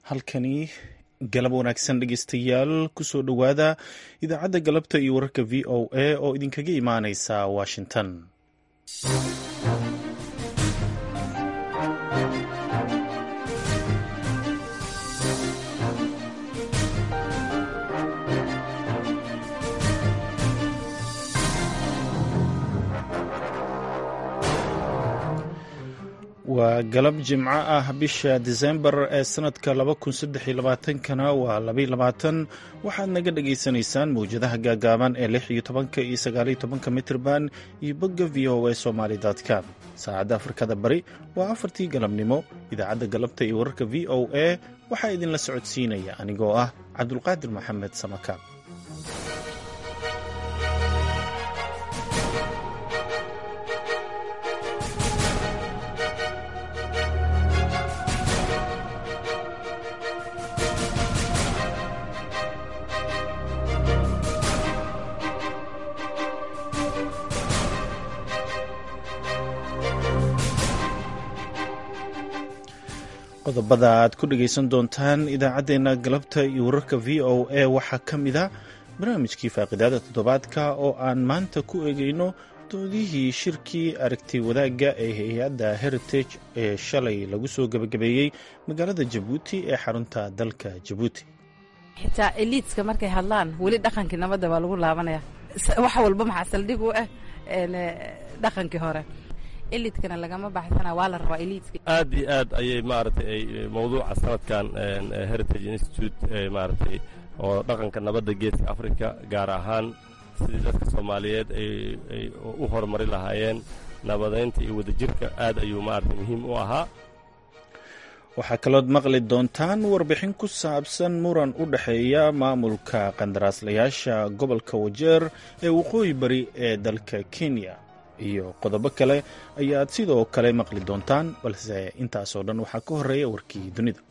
halkani galab wanaagsan dhegeystayaal kusoo dhowaada idaacadda galabta iyo wararka v o a oo idinkaga imaaneysa washington. waa galab jimco ah bisha disembar ee sanadka 2023kana waa 22 waxaad naga dhagaysanaysaan mawjadaha gaagaaban ee 16 iyo 19 mitirban iyo bogga v o a somali.com. saacadda afrikada bari waa 4tii galabnimo. idaacadda galabta iyo wararka v o a waxaa idinla socodsiinaya anigoo ah cabdulqaadir maxamed samaka. qodobada aad ku dhegaysan doontaan idaacaddeenna galabta iyo wararka v o a waxaa ka mid a barnaamijkii faaqidaada toddobaadka oo aan maanta ku eegayno doodihii shirkii aragti wadaagga ee hay-adda heritage ee shalay lagu soo gebagabeeyey magaalada jabuuti ee xarunta dalka jabuuti. xitaa eliidska markay hadlaan weli dhaqankii nabadda baa lagu laabanaya. wax walba maxaa saldhig u ah dhaqankii hore. elidkana lagama baxsana waa la rabaa elidka aad iyo aad ayay maaragtay mawduuca sanadkan heritage institute maaragtay oo dhaqanka nabadda geeska africa gaar ahaan sidii dadka soomaaliyeed ay u horumari lahaayeen nabadaynta iyo wadajirka aad ayuu maaragtay muhiim u ahaa. waxaa kalood maqli doontaan warbixin ku saabsan muran u dhexeeya maamulka qandaraaslayaasha gobolka wajeer ee waqooyi bari ee dalka kenya iyo qodobo kale ayaad sidoo kale maqli doontaan, balse intaasoo dhan waxaa ka horeeya warkii dunida.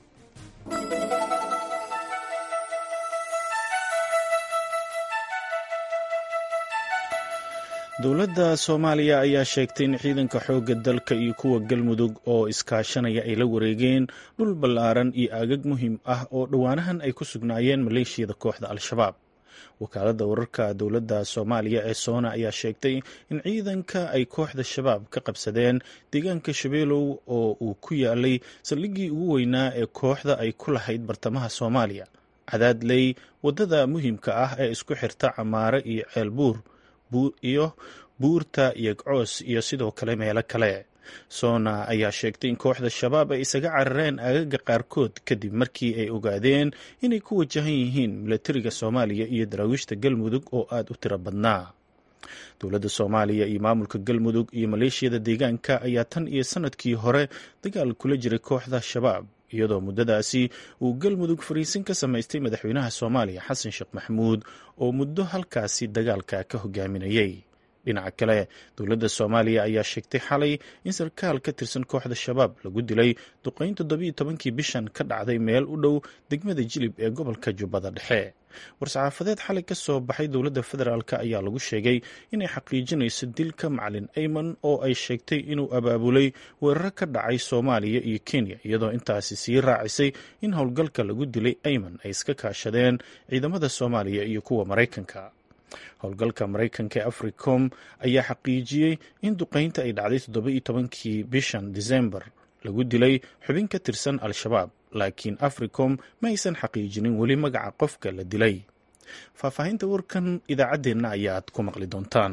dowladda soomaaliya ayaa sheegtay in ciidanka xoogga dalka iyo kuwa galmudug oo iskaashanaya ay la wareegeen dhul ballaaran iyo aagag muhiim ah oo dhowaanahan ay ku sugnaayeen maleeshiyada kooxda al-shabaab. wakaaladda wararka dowladda soomaaliya ee soona ayaa sheegtay in ciidanka ay kooxda shabaab ka qabsadeen deegaanka shabeelow oo uu ku yaalay saldhiggii ugu weynaa ee kooxda ay ku lahayd bartamaha soomaaliya, cadaadley, waddada muhiimka ah ee isku xirta camaare iyo ceelbuur iyo buurta iyo coos iyo sidoo kale meelo kale. soona ayaa sheegtay in kooxda shabaab ay isaga carareen aagaga qaarkood kadib markii ay ogaadeen inay ku wajahan yihiin milatariga soomaaliya iyo daraawiishta galmudug oo aad u tiro badnaa. dowladda soomaaliya iyo maamulka galmudug iyo maleeshiyada deegaanka ayaa tan iyo sanadkii hore dagaal kula jiray kooxda shabaab, iyadoo muddadaasi uu galmudug fariisin ka samaystay madaxweynaha soomaaliya xasan sheekh maxamuud oo muddo halkaasi dagaalka ka hogaaminayay. dhinaca kale dowladda soomaaliya ayaa sheegtay xalay in sarkaal ka tirsan kooxda shabaab lagu dilay duqayn 17kii bishan ka dhacday meel u dhow degmada jilib ee gobolka jubbada dhexe. war-saxaafadeed xalay ka soo baxay dowladda federaalk ayaa lagu sheegay inay xaqiijinayso dilka macalin ayman oo ay sheegtay inuu abaabulay weeraro ka dhacay soomaaliya iyo kenya, iyadoo intaasi sii raacisay in howlgalka lagu dilay ayman ay iska kaashadeen ciidamada soomaaliya iyo kuwa maraykanka. howlgalka maraykanka ee africom ayaa xaqiijiyey in duqaynta ay dhacday 17kii bishan disembar lagu dilay xubin ka tirsan al-shabaab, laakiin africom ma aysan xaqiijinin weli magaca qofka la dilay. faahfaahinta warkan idaacaddeenna ayaad ku maqli doontaan.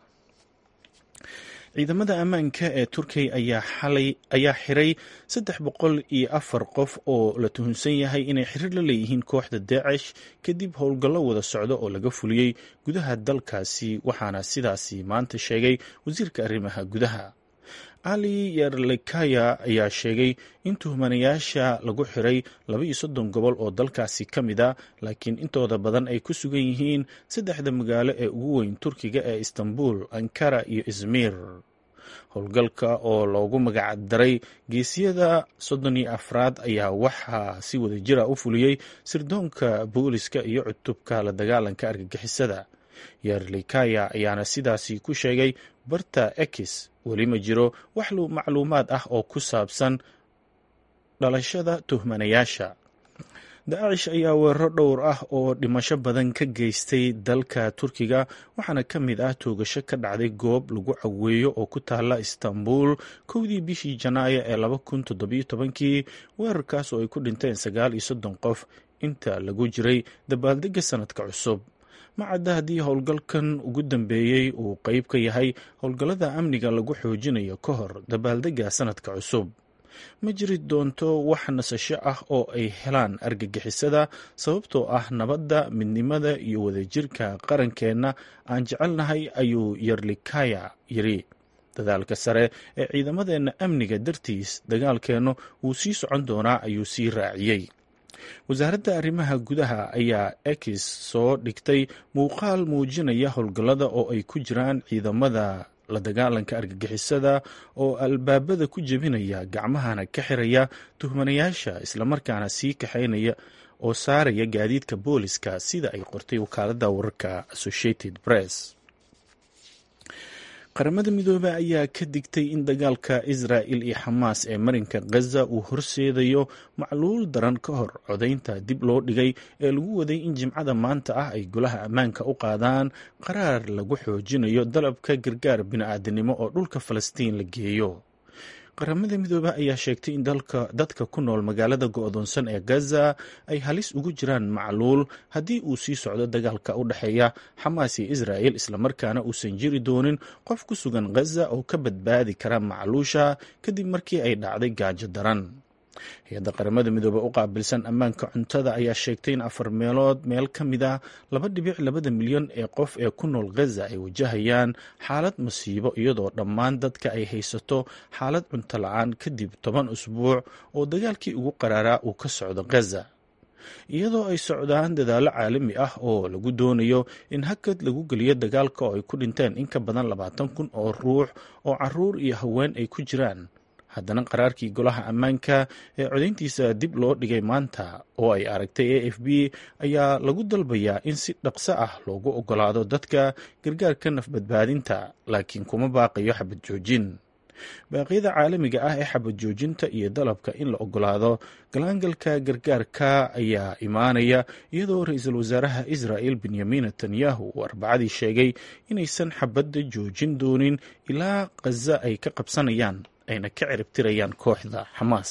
ciidamada ammaanka ee turkiya ayaa xiray 304 qof oo la tuhunsan yahay inay xiriir la leeyihiin kooxda daacish kadib howlgallo wada socdo oo laga fuliyey gudaha dalkaasi, waxaana sidaasi maanta sheegay wasiirka arrimaha gudaha. ali yarlikaya ayaa sheegay in tuhmanayaasha lagu xiray 32 gobol oo dalkaasi ka mid a, laakiin intooda badan ay ku sugan yihiin 3 magaalo ee ugu weyn turkiga ee istanbul, ankara iyo izmir. howlgalka oo loogu magac daray geesiyada 34 ayaa waxaa si wada jira u fuliyey sirdoonka booliska iyo cutubka la dagaalanka argagixisada. yarlikaya ayaana sidaasi ku sheegay barta x. weli ma jiro wax macluumaad ah oo ku saabsan dhalashada tuhmanayaasha. daacish ayaa weeraro dhowr ah oo dhimasho badan ka geystay dalka turkiga waxaana ka mid ah toogasho ka dhacday goob lagu caweeyo oo ku taala istanbul 1dii bishii janaayo ee 2017 weerarkaas oo ay ku dhinteen 39 qof inta lagu jiray dabaaldega sanadka cusub ma cadda haddii howlgalkan ugu dambeeyey uu qayb ka yahay howlgallada amniga lagu xoojinayo ka hor dabaaldega sanadka cusub ma jiri doonto wax nasasho ah oo ay helaan argagixisada sababtoo ah nabadda midnimada iyo wadajirka qarankeenna aan jecelnahay ayuu yerlikaya yiri dadaalka sare ee ciidamadeenna amniga dartiis dagaalkeennu wuu sii socon doonaa ayuu sii raaciyey wasaaradda arrimaha gudaha ayaa x soo dhigtay muuqaal muujinaya howlgallada oo ay ku jiraan ciidamada la dagaalanka argagixisada oo albaabada ku jebinaya gacmahana ka xiraya tuhmanayaasha islamarkaana sii kaxaynaya oo saaraya gaadiidka booliska sida ay qortay wakaaladda wararka Associated Press. qaramada midoobay ayaa ka digtay in dagaalka Israa'il iyo Xamaas ee marinka Gaza uu horseedayo macluul daran ka hor codaynta dib loo dhigay ee lagu waday in jimcada maanta ah ay golaha ammaanka u qaadaan qaraar lagu xoojinayo dalabka gargaar bini'aadanimo oo dhulka Falastiin la geeyo. qaramada midoobay ayaa sheegtay in dadka ku nool magaalada go'doonsan ee Gaza ay halis ugu jiraan macluul haddii uu sii socdo dagaalka u dhexeeya Xamaas iyo Israa'il islamarkaana uusan jiri doonin qof ku sugan Gaza oo ka badbaadi kara macluusha kadib markii ay dhacday gaajo daran. hay-adda qaramada midoobey u qaabilsan ammaanka cuntada ayaa sheegtay in 4 meelood meel ka mid ah 2.2 milyan ee qof ee ku nool Gaza ay wajahayaan xaalad masiibo iyadoo dhammaan dadka ay haysato xaalad cunto la'aan kadib 10 usbuuc oo dagaalkii ugu qaraaraa uu ka socdo Gaza. iyadoo ay socdaan dadaallo caalami ah oo lagu doonayo in hakad lagu geliyo dagaalka oo ay ku dhinteen in ka badan 20,000 oo ruux oo caruur iyo haween ay ku jiraan, haddana qaraarkii golaha ammaanka ee codayntiisa dib loo dhigay maanta oo ay aragtay AFP ayaa lagu dalbayaa in si dhaqso ah loogu ogolaado dadka gargaarka nafbadbaadinta laakiin kuma baaqayo xabad joojin. baaqyada caalamiga ah ee xabad joojinta iyo dalabka in la ogolaado galaangalka gargaarka ayaa imaanaya iyadoo ra-iisul wasaaraha Israa'il Benjamin Netanyahu uu Arbacadii sheegay inaysan xabadda joojin doonin ilaa Gaza ay ka qabsanayaan ayna ka ciribtirayaan kooxda Xamaas.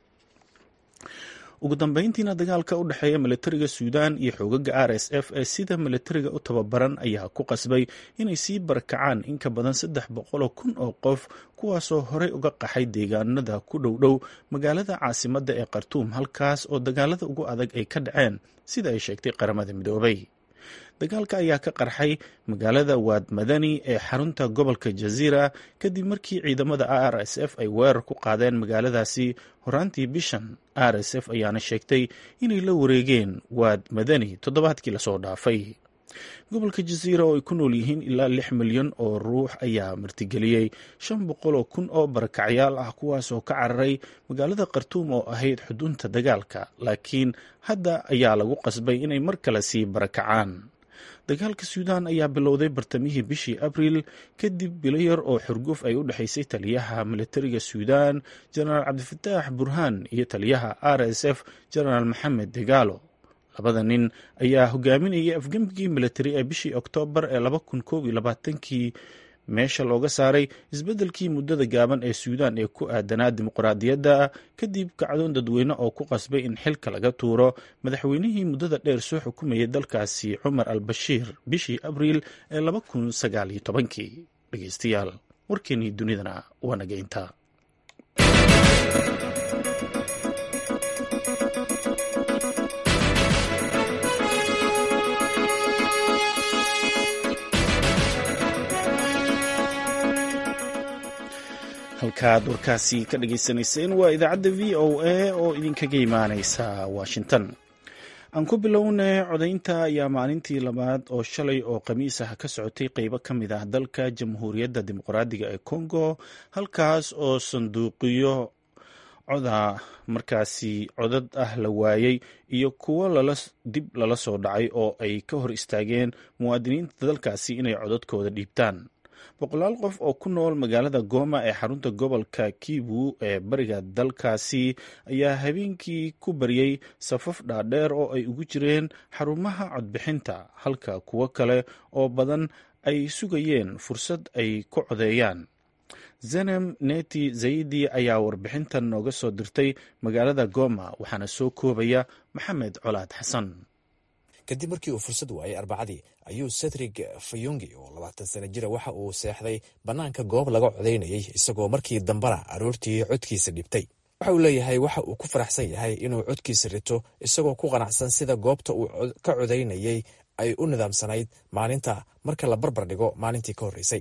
ugu dambeyntiina dagaalka u dhexeeya militariga Suudaan iyo xoogagga RSF ee sida militariga u tababaran ayaa ku qasbay inay sii barakacaan in ka badan 300,000 oo qof kuwaasoo horey uga qaxay deegaanada ku dhow magaalada caasimadda ee Khartoum halkaas oo dagaalada ugu adag ay ka dhaceen sida ay sheegtay qaramada midoobay. dagaalka ayaa ka qarxay magaalada Waad Madani ee xarunta gobolka Jazeera kadib markii ciidamada RSF ay weerar ku qaadeen magaaladaasi horaantii bishan. RSF ayaana sheegtay inay la wareegeen Waad Madani toddobaadkii lasoo dhaafay. gobolka Jazeera oo ay ku nool yihiin ilaa 6 milyan oo ruux ayaa martigeliyey 500,000 oo barakacyaal ah kuwaas oo ka cararay magaalada Khartoum oo ahayd xudunta dagaalka, laakiin hadda ayaa lagu qasbay inay mar kale sii barakacaan. dagaalka Suudaan ayaa bilowday bartamihii bishii Abriil kadib bilo yar oo xurguf ay u dhaxaysay taliyaha militariga Suudaan Generaal Cabdifataax Burhaan iyo taliyaha RSF Generaal Maxamed Dagaalo. labada nin ayaa hogaaminayay afgembigii militari ee bishii Oktoobar ee 2021 meesha looga saaray isbeddelkii muddada gaaban ee Suudaan ee ku aadanaa dimuqraadiyadda kadib kacdoon dadweyne oo ku qasbay in xilka laga tuuro madaxweynihii muddada dheer soo xukumayay dalkaasi Cumar al-Bashiir bishii Abriil ee 2019. dhegeystayaal warkeenii dunidana waa naga intaa. halkaad warkaasi ka dhageysanayseen waa idaacadda VOA oo idinkaga imaaneysa Washington. aan ku bilownay codaynta ayaa maalintii labaad oo shalay oo khamiis ah ka socotay qaybo ka mid ah dalka Jamhuuriyadda Dimuqraadiga ee Congo, halkaas oo sanduuqyo codad ah la waayay iyo kuwo dib lala soo dhacay oo ay ka hor istaageen muwaadiniinta dalkaasi inay codadkooda dhiibtaan. boqolaal qof oo ku nool magaalada Goma ee xarunta gobolka Kivu ee bariga dalkaasi ayaa habeenkii ku baryay safaf dhaadheer oo ay ugu jireen xarumaha codbixinta, halka kuwo kale oo badan ay sugayeen fursad ay ku codeeyaan. Zenem Neti Zaidi ayaa warbixintan nooga soo dirtay magaalada Goma, waxaana soo koobaya Maxamed Colaad Xasan. kadib markii uu fursad waayay Arbacadii ayuu Cedric Fayungi oo 20 sano jira waxa uu seexday bannaanka goob laga codeynayay isagoo markii dambana aroortii codkiisa dhibtay. waxa uu leeyahay waxa uu ku faraxsan yahay inuu codkiisa rito isagoo ku qanacsan sida goobta uu ka codeynayay ay u nidaamsanayd maalinta marka la barbar dhigo maalintii ka horreysay.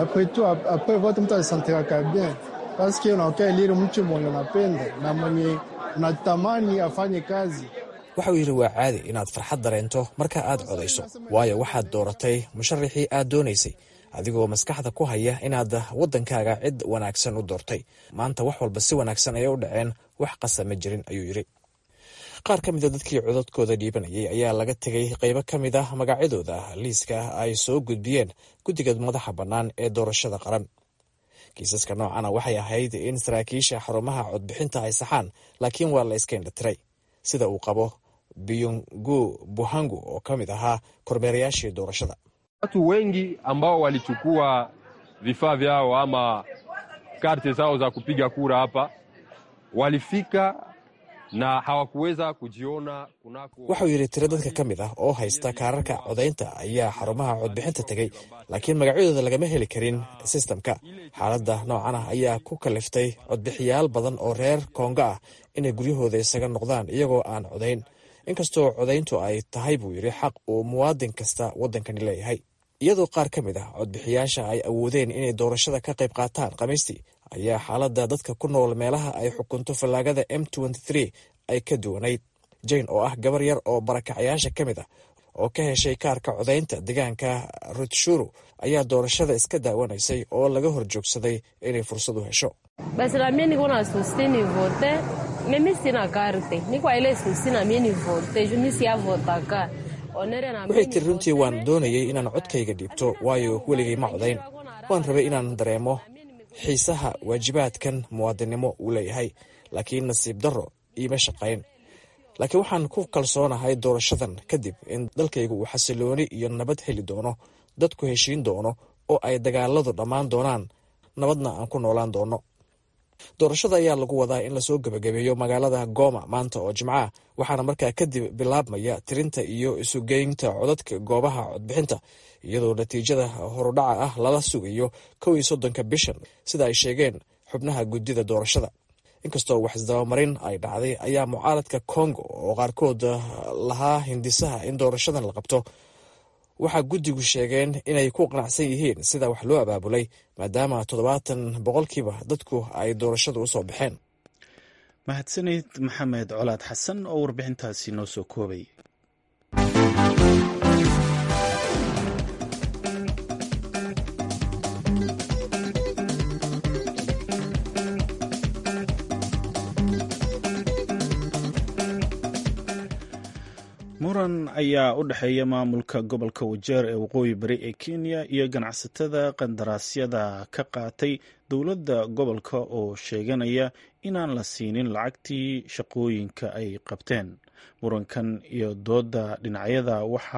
waxa uu yidhi waa caadi inaad farxad dareento marka aad codayso, waayo waxaad dooratay musharaxii aad doonaysay adigoo maskaxda ku haya inaad waddankaaga cid wanaagsan u doortay. maanta wax walba si wanaagsan ayay u dhaceen, wax qasama jirin ayuu yidhi. qaar ka mida dadkii codadkooda dhiibanayay ayaa laga tegay qaybo ka mid ah magacyadooda liiska ay soo gudbiyeen guddiga madaxa bannaan ee doorashada qaran. kiisaska noocana waxay ahayd in saraakiisha xarumaha codbixinta ay saxaan, laakiin waa la iska indhatiray, sida uu qabo Biyungu Buhangu oo ka mid ahaa kormeerayaashii doorashada. watu wengi ambao walichukua vifaa vyao ama karte zao za kupiga kura hapa walifika na hawakuweza kujiona kunako. Wuxuu yidhi tiro dadka ka mid ah oo haysta kaararka codaynta ayaa xarumaha codbixinta tegay, laakiin magacyadooda lagama heli karin sistamka. xaaladda noocan ah ayaa ku kaliftay codbixiyaal badan oo reer Kongo ah inay guryahooda isaga noqdaan iyagoo aan codayn, inkastoo codayntu ay tahay buu yidhi xaq uu muwaadin kasta waddankani leeyahay. iyadoo qaar ka mid ah codbixiyaasha ay awoodeen inay doorashada ka qayb qaataan Khamiistii, ayaa xaaladda dadka ku nool meelaha ay xukunto fallaagada M23 ay ka duwanayd. Jane oo ah gabar yar oo barakacayaasha ka mid ah oo ka heshay kaarka codaynta deegaanka Rutshuru ayaa doorashada iska daawanaysay oo laga horjoogsaday inay fursad u hesho. waxay tiri runtii waan doonayay inaan codkayga dhiibto, waayo weligay ma codayn. waan rabay inaan dareemo xiisaha waajibaadkan muwaadinimo uu leeyahay, laakiin nasiib darro iima shaqayn. laakiin waxaan ku kalsoonahay doorashadan kadib in dalkaygu uu xasilooni iyo nabad heli doono, dadku heshiin doono oo ay dagaaladu dhammaan doonaan, nabadna aan ku noolaan doono. doorashada ayaa lagu wadaa in lasoo gebagabeeyo magaalada Goma maanta oo Jimco ah, waxaana markaa kadib bilaabmaya tirinta iyo isugeynta codadka goobaha codbixinta, iyadoo natiijada horudhaca ah lala sugayo 31 bishan sida ay sheegeen xubnaha guddida doorashada. inkastoo wax isdabamarin ay dhacday ayaa mucaaradka Kongo oo qaarkood lahaa hindisaha in doorashadan la qabto waxaa guddigu sheegeen inay ku qanacsan yihiin sida wax loo abaabulay, maadaama 70% dadku ay doorashada u soo baxeen. mahadsanid Maxamed Colaad Xasan oo warbixintaasi noo soo koobay. muran ayaa u dhexeeya maamulka gobolka Wajeer ee waqooyi bari ee Kenya iyo ganacsatada qandaraasyada ka qaatay dowladda gobolka oo sheeganaya inaan la siinin lacagtii shaqooyinka ay qabteen. murankan iyo dooda dhinacyada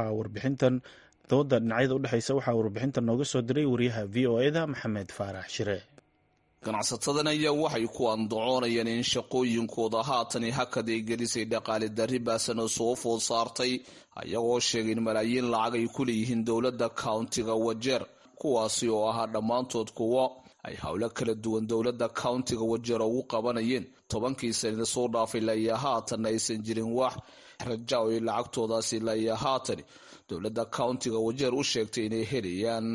u dhexeysa waxaa warbixintan nooga soo diray wariyaha VOA-da Maxamed Faarax Shire. ganacsatadan ayaa waxay ku andacoonayeen in shaqooyinkooda haatani hakad ay gelisay dhaqaale darri baasan oo soo food saartay, ayagoo sheegay in malaayiin lacag ay ku leeyihiin dowladda countiga Wajeer, kuwaasi oo ahaa dhammaantood kuwo ay howlo kala duwan dowladda countiga Wajeer ugu qabanayeen 10 sano soo dhaafay. ilaa haatan aysan jirin wax rajo oo lacagtoodaasi ilaa haatan dowladda countiga Wajeer u sheegtay inay helayaan.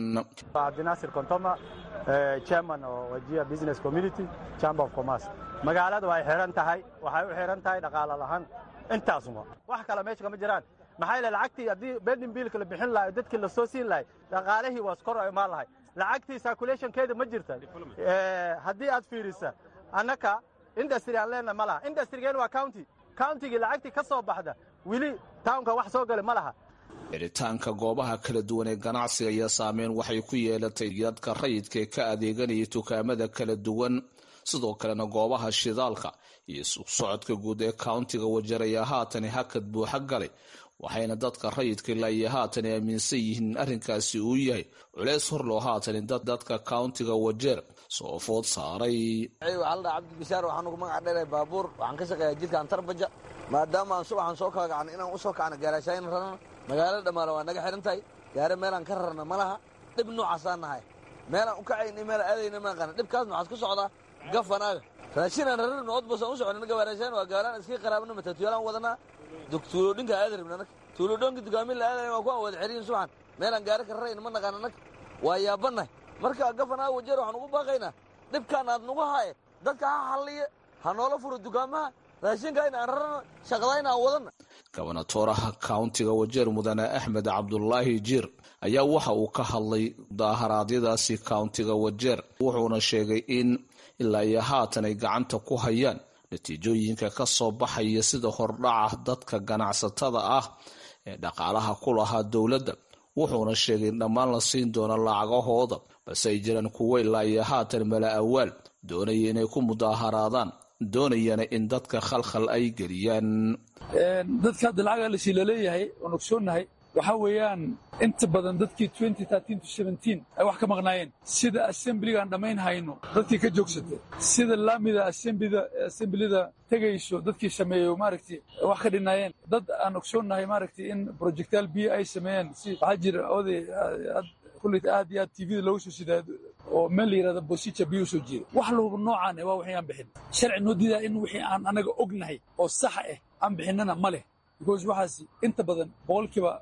chairman oo Wajir Business Community Chamber of Commerce. magaalada way xiran tahay, waxay u xiran tahay dhaqaale lahaan intaasuma wax kale meesha kama jiraan. maxay lacagtii hadii pending bill kala bixin lahayd dadkii la soo siin lahayd dhaqaalihii waa skor ay maal lahayd, lacagtii circulation keeda ma jirta. hadii aad fiirisa annaka industry aan leenahay ma laha, industry-geen waa county-gii lacagtii ka soo baxda wili townka wax soo galay ma laha. xiritaanka goobaha kala duwan ee ganacsiga iyo saameyn waxay ku yeelatay dadka rayidka ee ka adeeganaya dukaamada kala duwan sidoo kalena goobaha shidaalka iyo socodka guud ee countiga Wajeer ayaa haatan hakad buuxa galay waxayna dadka rayidka ilaa iyo haatan aaminsan yihiin arrinkaasi uu yahay culeys hor loo haatan dadka countiga Wajeer soo food saaray. waxaan la Cabdi Bishaar waxaan ugu magac dheeray baabuur waxaan ka shaqeeyaa jidka Antarbaja maadaama aan subaxan soo kacaan inaan u soo kacno gaarashayn ranan magaalada dhamaale waa naga xiran tahay gaari meelan ka rarna malaha dib noocaasaan nahay meelan u kacaynay meel aadayna ma qana dibkaasna waxaad ku socdaa gafanaaga raashinan raran nood bas aan u soconay gaarashayn waa gaalaan iska qaraabna matatuulaan wadana doctor dhinka aadaribna tuulo dhanka dukaamil la aaday waa ku wada xiriin subaxan meelan gaari ka rarayna ma naqana waa yaabanahay marka gafanaaga Wajeer waxaan ugu baaqaynaa dibkaan aad nagu haay dadka ha xalliye ha noola furo dukaamaha raashinka inaan rarno shaqadayna wadana. Gobernatoraha countiga Wajeer Mudane Axmed Cabdullaahi Jiir ayaa waxa uu ka hadlay daaharaadyadaasi countiga Wajeer wuxuuna sheegay in ilaa iyo haatan ay gacanta ku hayaan natiijooyinka ka soo baxaya sida hordhaca dadka ganacsatada ah ee dhaqaalaha ku lahaa dowladda wuxuuna sheegay in dhammaan la siin doono lacagahooda balse ay jiraan kuwo ilaa iyo haatan mala awaal doonaya inay ku mudaaharaadaan doonayana in dadka khalkhal ay geliyaan. dadka hadda lacaga la leeyahay oo ogsoonahay waxa weeyaan inta badan dadkii 2013 to 17 ay wax ka maqnaayeen sida assemblygan dhamayn hayno dadkii ka joogsatay sida laamida assemblida tagayso dadkii sameeyo maaragtay wax ka dhinaayeen dad aan ogsoonahay maaragtay in projectile B ay sameeyeen si waxa jira oday kulli aad iyo TV loo soo sidaa oo meel yiraahdo bosicha biyo soo jeedo wax loo noocaan waa waxaan bixin sharci noo diidaa in wixii aan anaga ognahay oo sax ah aan bixinana ma leh because waxaas inta badan boqolkiiba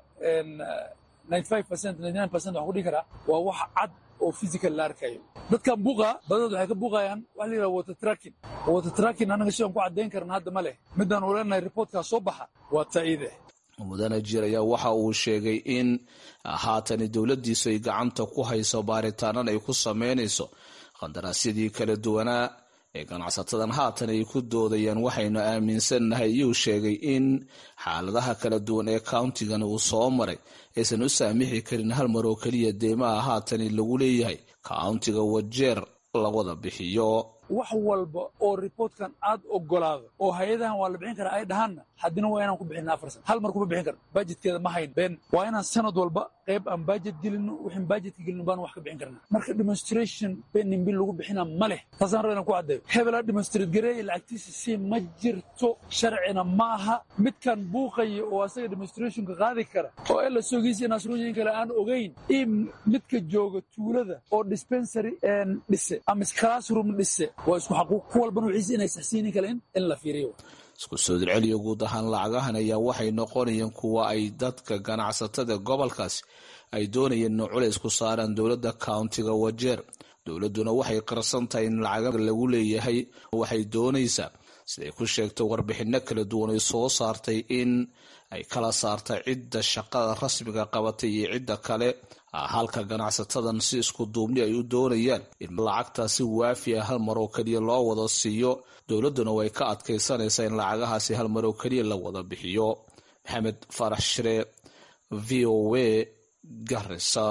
95% 99% wax ku dhigi karaa waa wax cad oo physical la arkayo dadka buuqa badad waxay ka buuqayaan wax la yiraahdo water tracking anaga si aan ku cadeyn karna hadda ma leh midaan oranay reportka soo baxa waa taayide. Mudane Jiir ayaa waxa uu sheegay in haatan dowladdiisu ay gacanta ku hayso baaritaanada ay ku sameynayso qandaraasyadii kala duwanaa ee ganacsatadan haatan ay ku doodayaan waxayna aaminsannahay iyuu sheegay in xaaladaha kala duwan ee countigan uu soo maray aysan u saamixi karin hal mar oo keliya deymaha haatan lagu leeyahay countiga Wajeer la wada bixiyo. wax walba oo reportkan aad ogolaado oo hay'adahan waa la bixin karaa ay dhahaanna haddina waa inaan ku bixinaa 4% hal mar kuma bixin karno budgetkeeda ma hayn been waa inaan sanad walba qayb aan budget gelino wixin budgetka gelino baan wax ka bixin karnaa marka demonstration beenin bil lagu bixina ma leh taasaan rabaa inaan ku caddeeyo hebela demonstrate gareey lacagtiisa si ma jirto sharcina maaha midkan buuqaya oo asaga demonstrationka qaadi kara oo la soogiisa in asruuyin kale aan ogeyn in midka jooga tuulada oo dispensary dhise ama classroom dhise waa isku xaquuq ku walban wixii inay saxsiin kale in la fiiriyo. isku soo dirceliyo guud ahaan lacagahan ayaa waxay noqonayaan kuwa ay dadka ganacsatada gobolkaas ay doonayeen in culays ku saaraan dowladda countiga Wajeer dowladuna waxay qarsan tahay in lacagaha lagu leeyahay waxay doonaysaa siday ku sheegtay warbixino kala duwan ay soo saartay in ay kala saartay cidda shaqada rasmiga qabatay iyo cidda kale halka ganacsatadan si isku duubni ay u doonayaan in lacagtaasi waafi ah hal mar oo kaliya loo wada siiyo dowladuna way ka adkaysanaysaa in lacagahaasi hal mar oo kaliya la wada bixiyo. Maxamed Farax Shire VOA Garissa.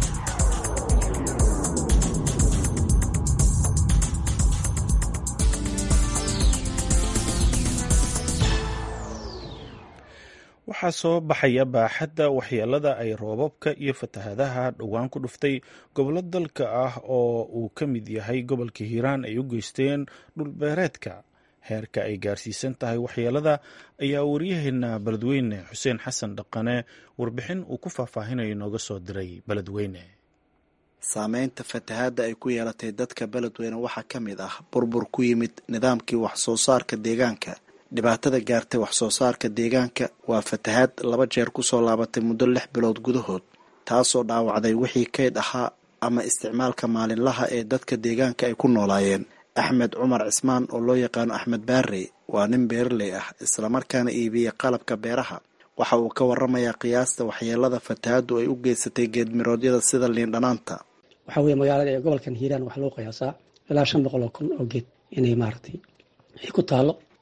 waxaa soo baxaya baaxadda waxyeelada ay roobabka iyo fatahaadaha dhowaan ku dhuftay gobollo dalka ah oo uu ka mid yahay gobolka Hiiraan ay u geysteen dhulbeereedka heerka ay gaarsiisan tahay waxyeelada ayaa wariyaheena Beledweyne Xuseen Xasan Dhaqane warbixin uu ku faahfaahinayo nooga soo diray Beledweyne. saameynta fatahaadda ay ku yeelatay dadka Beledweyne waxaa ka mid ah burbur ku yimid nidaamkii wax soo saarka deegaanka dhibaatada gaartay wax soo saarka deegaanka waa fatahaad 2 jeer ku soo laabatay muddo 6 bilood gudahood taasoo dhaawacday wixii kayd ahaa ama isticmaalka maalinlaha ee dadka deegaanka ay ku noolaayeen. Axmed Cumar Cismaan oo loo yaqaan Axmed Baarey waa nin beerley ah isla markaana iibiya qalabka beeraha waxa uu ka waramayaa qiyaasta waxyeelada fatahaaddu ay u geysatay geedmiroodyada sida liin dhanaanta. waxa weeye magaalada gobolkan Hiiraan wax loo qiyaasaa ilaa 500,000 oo geed inay maartay ay ku taalo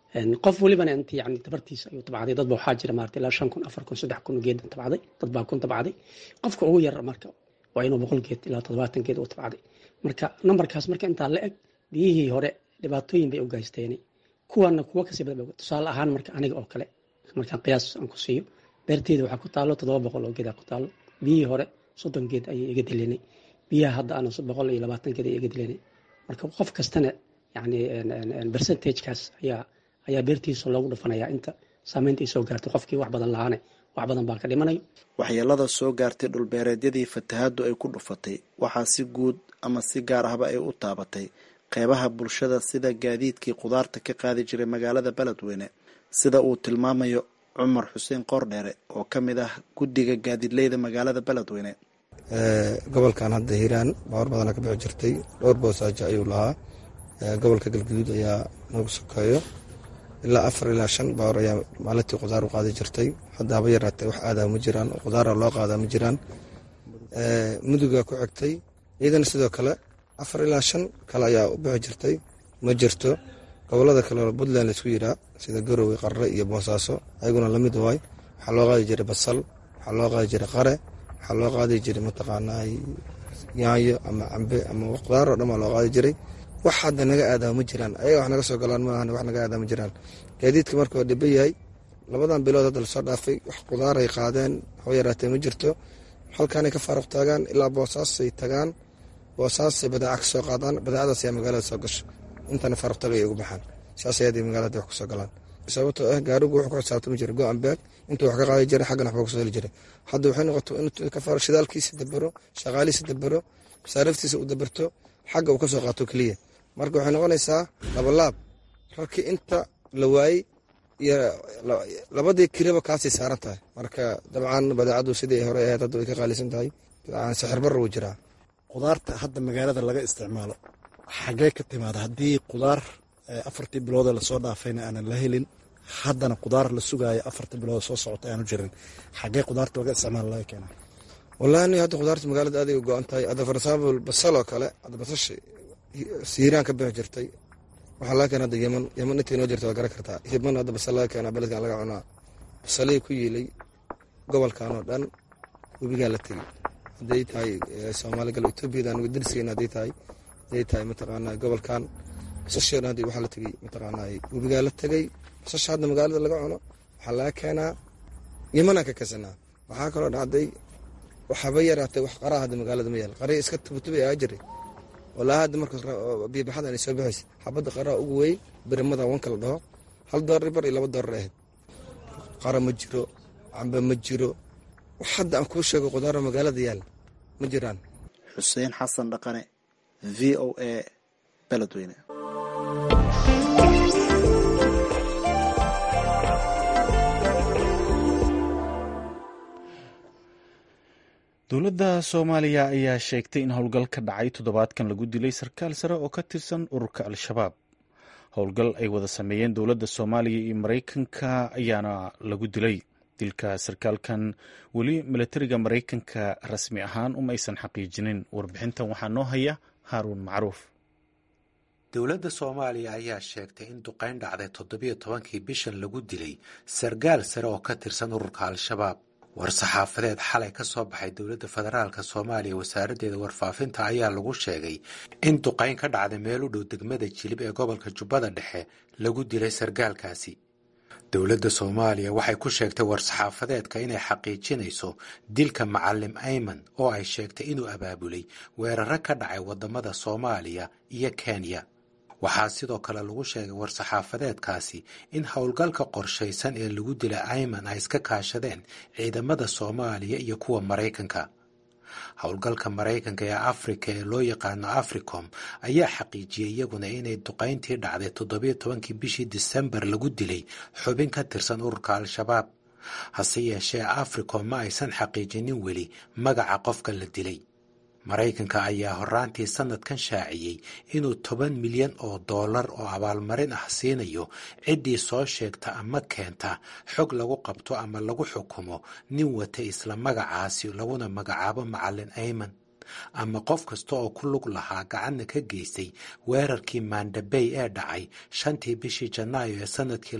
qof walibana inta yani tabartiisa ayuu tabacday. dadba waxaa jira maarata ilaa 5,000 4,000 3,000 geed tabacday, dad baa kun tabacday. qofka ugu yar marka waa inuu 100 geed ilaa 70 geed uu tabacday. marka numberkaas marka intaa la eg biyihii hore dhibaatooyin bay u geysteen, kuwana kuwa kasii badan. tusaale ahaan marka aniga oo kale markaan qiyaas aan ku siiyo, beerteyda waxaa ku taalo 700 oo geed ku taalo. biyihii hore 30 geed ayay iga dileen, biyaha hadda aan 120 geed iga dileen. marka qof kastana yani percentage-kaas ayaa beertiisa loogu dhufanayaa inta saameynta ay soo gaartay. qofkii wax badan lahaane wax badan baa ka dhimanayo. waxyeelada soo gaartay dhulbeereedyadii fatahaaddu ay ku dhufatay waxaa si guud ama si gaar ahba ay u taabatay qeybaha bulshada sida gaadiidkii qudaarta ka qaadi jiray magaalada beledweyne, sida uu tilmaamayo cumar xuseen qoordheere oo ka mid ah guddiga gaadiidleyda magaalada beledweyne. gobolkan hadda hiiraan baabuur badana ka bixi jirtay, dhowr boosaajo ayuu lahaa. gobolka galgaduud ayaa noogu sokeeyo ilaa 4 ilaa 5 baabuur ayaa maalintii qudaar u qaadi jirtay. hadda haba yaraatee wax aadaa ma jiraan, qudaara loo qaadaa ma jiraan. muduga ku xigtay iyadana sidoo kale 4 ilaa 5 kale ayaa u bixi jirtay. ma jirto gobolada kale oo Puntland laisku yiraa sida Garowe, Qarre iyo Boosaaso ayaguna lamid waay. waxaa loo qaadi jiray basal, waxaa loo qaadi jiray qare, waxaa loo qaadi jiray mataqaanaa yaanyo ama cambe ama qudaar oo dhan baa loo qaadi jiray. wax hadda naga aadaa ma jiraan, ayaga wax naga soo galaan maahan, wax naga aadaa ma jiraan. gaadiidka marka waa dhiba yahay. labadan bilood hadda lasoo dhaafay wax qudaaray qaadeen haba yaraatee ma jirto. halkaanay ka faaruq taagaan ilaa Boosaasay tagaan, Boosaasay badeeca ka soo qaadaan, badeecadaas ayaa magaalada soo gasho, intana faaruq tagay ugu baxaan. saas ayaday magaalada wax ku soo galaan. sababtoo ah gaarigu wuxuu ku xisaabtami jiray go-an beeg intuu wax ka qaadi jiray, xaggana waxba kusoo heli jiray. hadda waxay noqoto inuu ka faaro shidaalkiisa dabaro, shaqaalihiisa dabaro, masaariftiisa uu dabarto, xagga uu ka soo qaato keliya. marka waxay noqonaysaa labalaab rarkii inta la waayey iyo labadii kiraba kaasii saaran tahay. marka dabcan badeecadu sidii hore ahayd hadda way ka qaalisan tahay. dabcan sixir barra wuu jiraa. qudaarta hadda magaalada laga isticmaalo xagee ka timaada? haddii qudaar 4 bilood lasoo dhaafayna aanan la helin, haddana qudaar la sugaayo 4 bilood soo socota aanu jirin, xagee qudaarta laga isticmaalo laga keenaa? wallahi hadda qudaarta magaalada aad ay u go-an tahay. hadda for example basal oo kale, hadda basasha Hiiraan ka bixi jirtay waxaa laga keena hadda Yemen intii noo jirta waa garan kartaa. Yemen hadda basal laga keenaa, beledkan laga cunaa. basalihii ku yiilay gobolkan oo dhan webigaa la tegey. hadday tahay Soomaali gal Etoobiyada anigu darsigeena hadday tahay mataqaanaa gobolkan basasheena hadda waxaa la tegey mataqaanaa webigaa la tegey. basasha hadda magaalada laga cuno waxaa laga keenaa Yemen ka kasanaa. waxaa kaloo dhacday waxaba yaraatay wax qaraa hadda magaalada ma yaal. qarii iska tubtubay aa jiray walaa hadda markaas biyabaxada ay soo baxaysa xabadda qaraa ugu weey birimada wanka la dhaho $1 bar iyo $2 ahayd. qara ma jiro, cambe ma jiro, wax hadda aan kuu sheego qudaara magaalada yaal ma jiraan. xuseen xasan dhaqane, v o a beledweyne. dowladda Soomaaliya ayaa sheegtay in howlgal ka dhacay toddobaadkan lagu dilay sarkaal sare oo ka tirsan ururka Al-Shabaab. howlgal ay wada sameeyeen dowladda Soomaaliya iyo Mareykanka ayaana lagu dilay. dilka sarkaalkan weli militariga Mareykanka rasmi ahaan uma aysan xaqiijinin. warbixintan waxaa noo haya Haaruun Macruuf. dowladda Soomaaliya ayaa sheegtay in duqeyn dhacday 17kii bishan lagu dilay sarkaal sare oo ka tirsan ururka Al-Shabaab. war-saxaafadeed xalay ka soo baxay dowladda federaalka Soomaaliya wasaaraddeeda warfaafinta ayaa lagu sheegay in duqeyn ka dhacday meel u dhow degmada Jilib ee gobolka Jubbada Dhexe lagu dilay sarkaalkaasi. dowladda Soomaaliya waxay ku sheegtay war-saxaafadeedka inay xaqiijinayso dilka Macallim Ayman oo ay sheegtay inuu abaabulay weeraro ka dhacay wadamada Soomaaliya iyo Kenya. waxaa sidoo kale lagu sheegay war-saxaafadeedkaasi in howlgalka qorshaysan ee lagu dilay Ayman ay iska kaashadeen ciidamada Soomaaliya iyo kuwa Mareykanka. howlgalka Mareykanka ee Afrika ee loo yaqaano Africom ayaa xaqiijiyay iyaguna inay duqeyntii dhacday 17kii bishii Disembar lagu dilay xubin ka tirsan ururka Al-Shabaab. hase yeeshee Africom ma aysan xaqiijinin weli magaca qofka la dilay. Mareykanka ayaa horaantii sanadkan shaaciyey inuu $10 milyan oo abaalmarin ah siinayo ciddii soo sheegta ama keenta xog lagu qabto ama lagu xukumo nin wata isla magacaasi laguna magacaabo Macallim Ayman. ama qof kasta oo ku lug lahaa gacanna ka geystay weerarkii Mandabey ee dhacay 5tii bishii Janaayo ee sanadkii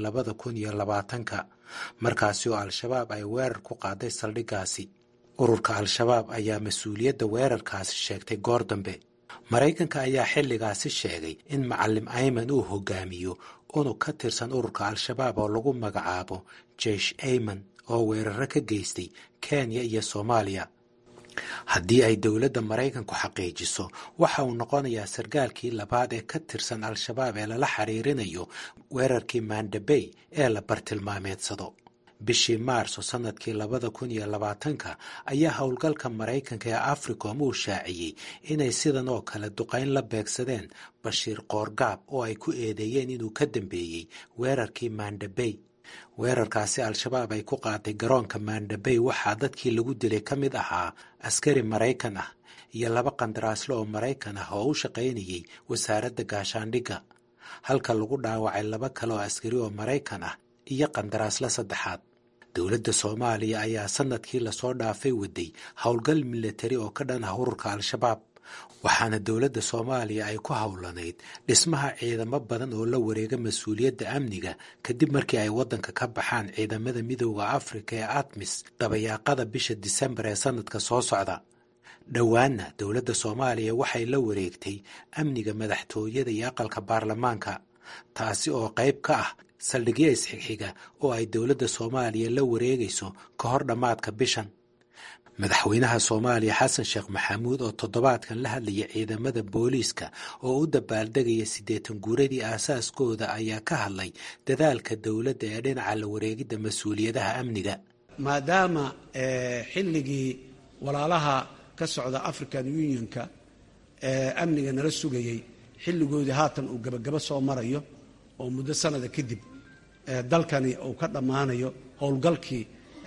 2020 markaasi oo al-shabaab ay weerar ku qaaday saldhiggaasi. ururka al-shabaab ayaa mas-uuliyadda weerarkaasi sheegtay goor dambe. Maraykanka ayaa xilligaasi sheegay in Macallim Ayman uu hogaamiyo unug ka tirsan ururka al-shabaab oo lagu magacaabo Jaysh Ayman oo weeraro ka geystay Kenya iyo Soomaaliya. haddii ay dowladda Maraykanku xaqiijiso waxa uu noqonayaa sargaalkii labaad ee ka tirsan al-shabaab ee lala xiriirinayo weerarkii Mandabey ee la bartilmaameedsado. bishii Maarso sanadkii 2020 ayaa howlgalka Maraykanka ee Africom uu shaaciyey inay sidan oo kale duqayn la beegsadeen Bashiir Qoorgaab oo ay ku eedeeyeen inuu ka dambeeyey weerarkii Mandabey. weerarkaasi al-shabaab ay ku qaaday garoonka Mandabey waxaa dadkii lagu dilay ka mid ahaa askari Maraykan ah iyo 2 qandaraasle oo Maraykan ah oo u shaqaynayay wasaaradda gaashaandhigga, halka lagu dhaawacay 2 kale oo askari oo Maraykan ah iyo qandaraasle saddexaad. dowladda Soomaaliya ayaa sanadkii lasoo dhaafay waday howlgal militari oo ka dhan ah ururka al-shabaab, waxaana dowladda Soomaaliya ay ku howlanayd dhismaha ciidamo badan oo la wareega mas-uuliyadda amniga kadib markii ay waddanka ka baxaan ciidamada midowda Afrika ee ATMIS dabayaaqada bisha Disembar ee sanadka soo socda. dhowaanna dowladda Soomaaliya waxay la wareegtay amniga madaxtooyada iyo aqalka baarlamaanka, taasi oo qayb ka ah saldhigyo isxigxiga oo ay dowladda Soomaaliya la wareegayso ka hor dhammaadka bishan. madaxweynaha Soomaaliya Xasan Sheekh Maxamuud oo toddobaadkan la hadlaya ciidamada booliiska oo u dabaaldegaya 80 guuradii aasaaskooda ayaa ka hadlay dadaalka dowladda ee dhinaca la wareegidda mas-uuliyadaha amniga. maadaama xilligii walaalaha ka socda African Unionka amniga nala sugayay xilligoodii haatan uu gabagaba soo marayo oo muddo sanada kadib dalkani uu ka dhammaanayo howlgalkii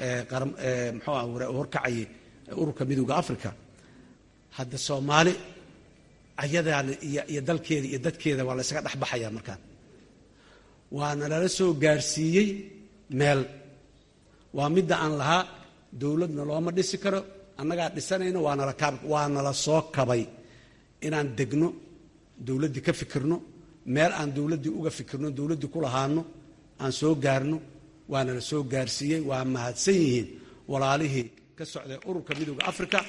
horkacayay ururka midowda Afrika. hadda Soomaali ayadan iyo dalkeeda iyo dadkeeda waa la isaga dhexbaxaya markaan waana lala soo gaarsiiyey meel waa midda aan lahaa dowladna looma dhisi karo annagaa dhisanayno waana la soo kabay inaan degno dowladdii ka fikirno meel aan dowladdii uga fikirno dowladdii ku lahaano aan soo gaarno waana la soo gaarsiiyey. waa mahadsan yihiin walaalihii ka socday ururka midowda Afrika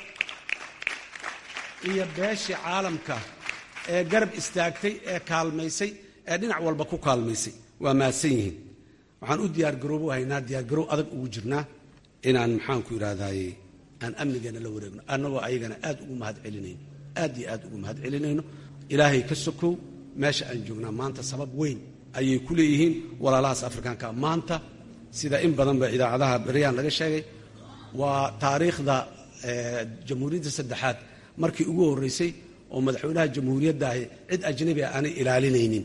iyo beeshii caalamka ee garab istaagtay ee kaalmaysay ee dhinac walba ku kaalmaysay. waa mahadsan yihiin. waxaan u diyaargaroobahaynaa diyaargarow adag ugu jirnaa inaan maxaanku idhaahdaye aan amnigeena la wareegno annagoo ayagana aad ugu mahad celinayno aad iyo aad ugu mahad celinayno. ilaahay ka sokow meesha aan joognaa maanta sabab weyn ayay ku leeyihiin walaalahaas Afrikaanka. maanta sida in badan ba idaacadaha beryaan laga sheegay waa taariikhda jamhuuriyadda saddexaad markii ugu horeysay oo madaxweynaha jamhuuriyadda ahi cid ajnabi ah aanay ilaalinaynin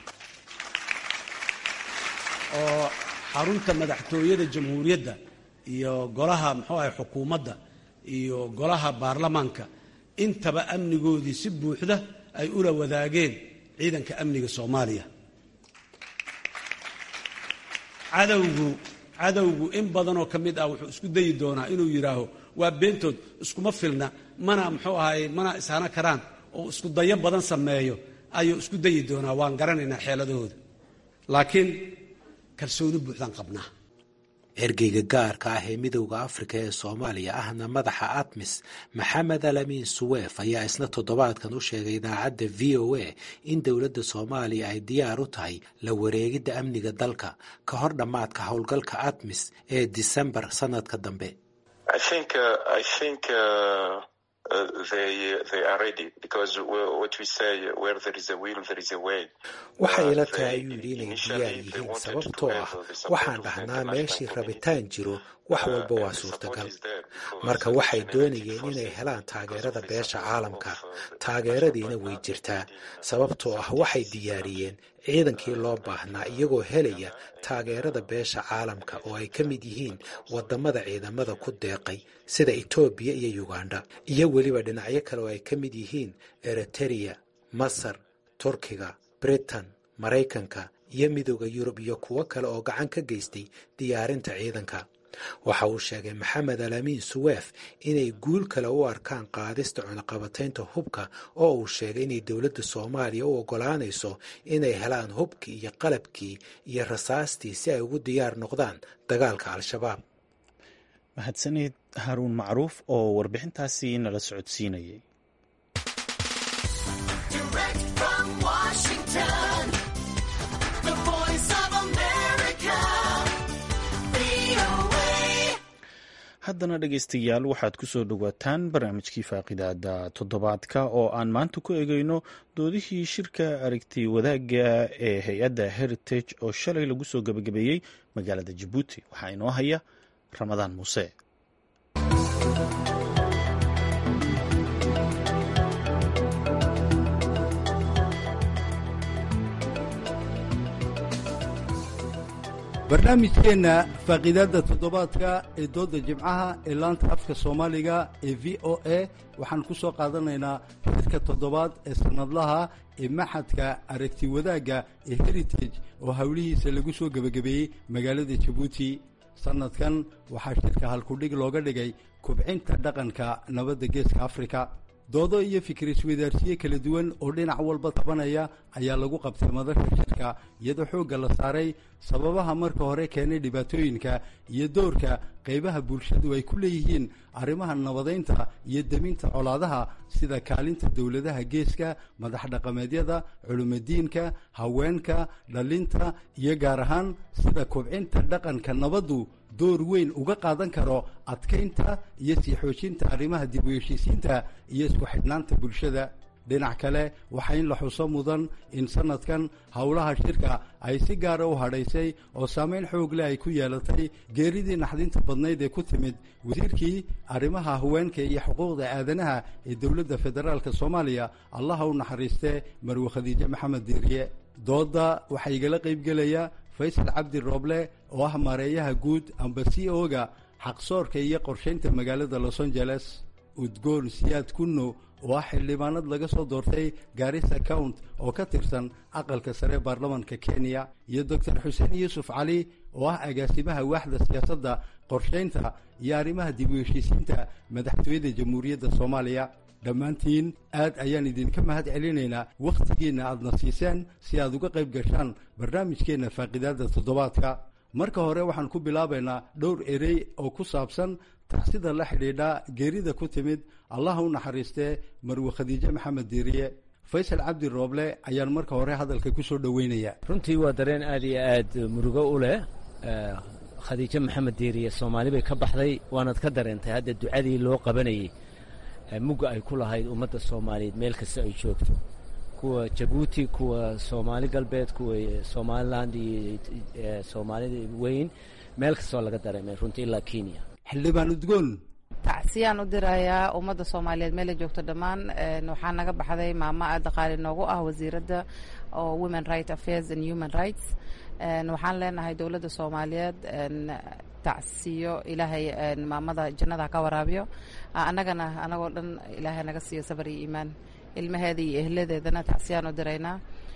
oo xarunta madaxtooyada jamhuuriyadda iyo golaha xukuumadda iyo golaha baarlamaanka intaba amnigoodii si buuxda ay ula wadaageen ciidanka amniga Soomaaliya. cadowgu in badanoo ka mid ah wuxuu isku dayi doonaa inuu yidhaaho waa beentood iskuma filna mana ishana karaan oo isku dayo badan sameeyo ayuu isku dayi doonaa. waan garanaynaa xeeladahooda laakiin kalsooni buuxdaan qabnaa. ergeyga gaarka ah ee midowda Afrika ee Soomaaliya ahna madaxa ATMIS Maxamed Alamin Suweef ayaa isna toddobaadkan u sheegay idaacadda VOA in dowladda Soomaaliya ay diyaar u tahay la wareegidda amniga dalka ka hor dhammaadka howlgalka ATMIS ee December sanadka dambe. They are ready because what we say where there is a will there is a way. waxay ila tahay ayuu yidhi inay diyaar yihiin sababtoo ah waxaan dhahnaa meeshii rabitaan jiro wax walba waa suurtagal. marka waxay doonayeen inay helaan taageerada beesha caalamka. taageeradiina way jirtaa sababtoo ah waxay diyaariyeen ciidankii loo baahnaa iyagoo helaya taageerada beesha caalamka oo ay ka mid yihiin wadamada ciidamada ku deeqay sida Ethiopia iyo Uganda iyo weliba dhinacyo kale oo ay ka mid yihiin Eritrea, Masar, Turkiga, Britain, Maraykanka iyo midowda Yurub iyo kuwo kale oo gacan ka geystay diyaarinta ciidanka. waxa uu sheegay maxamed alaamiin suweef inay guul kale u arkaan qaadista cunaqabataynta hubka oo uu sheegay inay dowladda soomaaliya u oggolaanayso inay helaan hubkii iyo qalabkii iyo rasaastii si ay ugu diyaar noqdaan dagaalka al-shabaab. mahadsaneed haaruun macruuf oo warbixintaasi nala socodsiinayay. haddana dhegaystayaal waxaad ku soo dhowaataan barnaamijkii faaqidaada toddobaadka oo aan maanta ku egeyno doodihii shirka aragti wadaagga ee hay-adda heritage oo shalay lagu soo gebagabeeyey magaalada jabuuti. waxaa inoo haya ramadaan muuse. barnaamijkeenna faaqiidaadda toddobaadka ee doodda jimcaha ee laanta afka soomaaliga ee v o a waxaan ku soo qaadanaynaa xidka toddobaad ee sannadlaha ee maxadka aragti wadaagga ee heritage oo howlihiisa lagu soo gebagabeeyey magaalada jabuuti. sannadkan waxaa shirka halkudhig looga dhigay kubcinta dhaqanka nabadda geeska afrika. doodo iyo fikir isweydaarsiye kala duwan oo dhinac walba tabanaya ayaa lagu qabtay madasha shirka iyadoo xoogga la saaray sababaha marka hore keenay dhibaatooyinka iyo doorka qaybaha bulshadu ay ku leeyihiin arrimaha nabadaynta iyo deminta colaadaha sida kaalinta dowladaha geeska, madax dhaqameedyada, culimadiinka, haweenka, dhalinta iyo gaar ahaan sida kubcinta dhaqanka nabaddu door weyn uga qaadan karo adkaynta iyo sii xoojinta arrimaha dib u heshiisiinta iyo isku xidhnaanta bulshada. dhinac kale waxaa in la xuso mudan in sanadkan howlaha shirka ay si gaara u hadhaysay oo saameyn xoog leh ay ku yeelatay geeridii naxdinta badnayd ee ku timid wasiirkii arrimaha haweenka iyo xuquuqda aadanaha ee dowladda federaalka soomaaliya allaha u naxariistee marwe khadiijo maxamed diiriye. dooda waxaa igala qaybgelaya faysal cabdi rooble oo ah maareeyaha guud amba CEO-ga xaqsoorka iyo qorshaynta magaalada los angeles, udgoon siyaad kunno oo ah xildhibaanad laga soo doortay Garissa County oo ka tirsan aqalka sare baarlamaanka Kenya, iyo Dr. Xuseen Yuusuf Cali oo ah agaasimaha waaxda siyaasadda qorshaynta iyo arrimaha dib u heshiisiinta madaxtooyada jamhuuriyadda Soomaaliya. dhammaantiin aad ayaan idinka mahad celinaynaa wakhtigiinna aadna siiseen si aad uga qayb gashaan barnaamijkeenna faaqidaadda toddobaadka. marka hore waxaan ku bilaabaynaa dhowr erey oo ku saabsan tacsida la xidhiidha geerida ku timid allaha u naxariistee marwe khadiijo maxamed diiriye. faysal cabdi rooble ayaan marka hore hadalka ku soo dhoweynaya. runtii waa dareen aad iyo aad murugo u leh. khadiijo maxamed diiriye soomaali bay ka baxday, waanaad ka dareentay hadda ducadii loo qabanayay mugga ay ku lahayd ummadda soomaaliyeed meel kasta ay joogto, kuwa jabuuti, kuwa soomaali galbeed, kuwa somaliland iyo soomaalida weyn, meel kastoo laga dareemay runtii ilaa Kenya. xildhibaan udgoon tacsiyaan u dirayaa ummadda soomaaliyeed meel ay joogto dhammaan. waxaa naga baxday maamo aad qaali noogu ah wasiiradda oo women right affairs and human rights. waxaan leenahay dowladda soomaaliyeed tacsiyo ilaahay maamada jannada ka waraabiyo, annagana anagoo dhan ilaahay naga siiyo sabar iyo iimaan. ilmaheeda iyo ehladeedana tacsiyaan u diraynaa.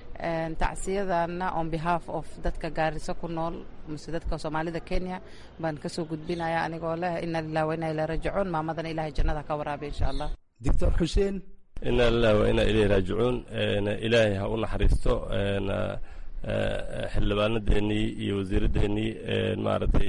tacsiyadana on behalf of dadka Gaarisa ku nool mise dadka Soomaalida Kenya baan ka soo gudbinayaa anigoo leh inna lillahi wa inna ilayhi raaji'uun. maamadana ilaahay jannada ka waraabiyo insha Allah. Dr. Xuseen inna lillahi wa inna ilayhi raaji'uun. ilaahay ha u naxariisto xildhibaanadeennii iyo wasiiradeennii maaragtay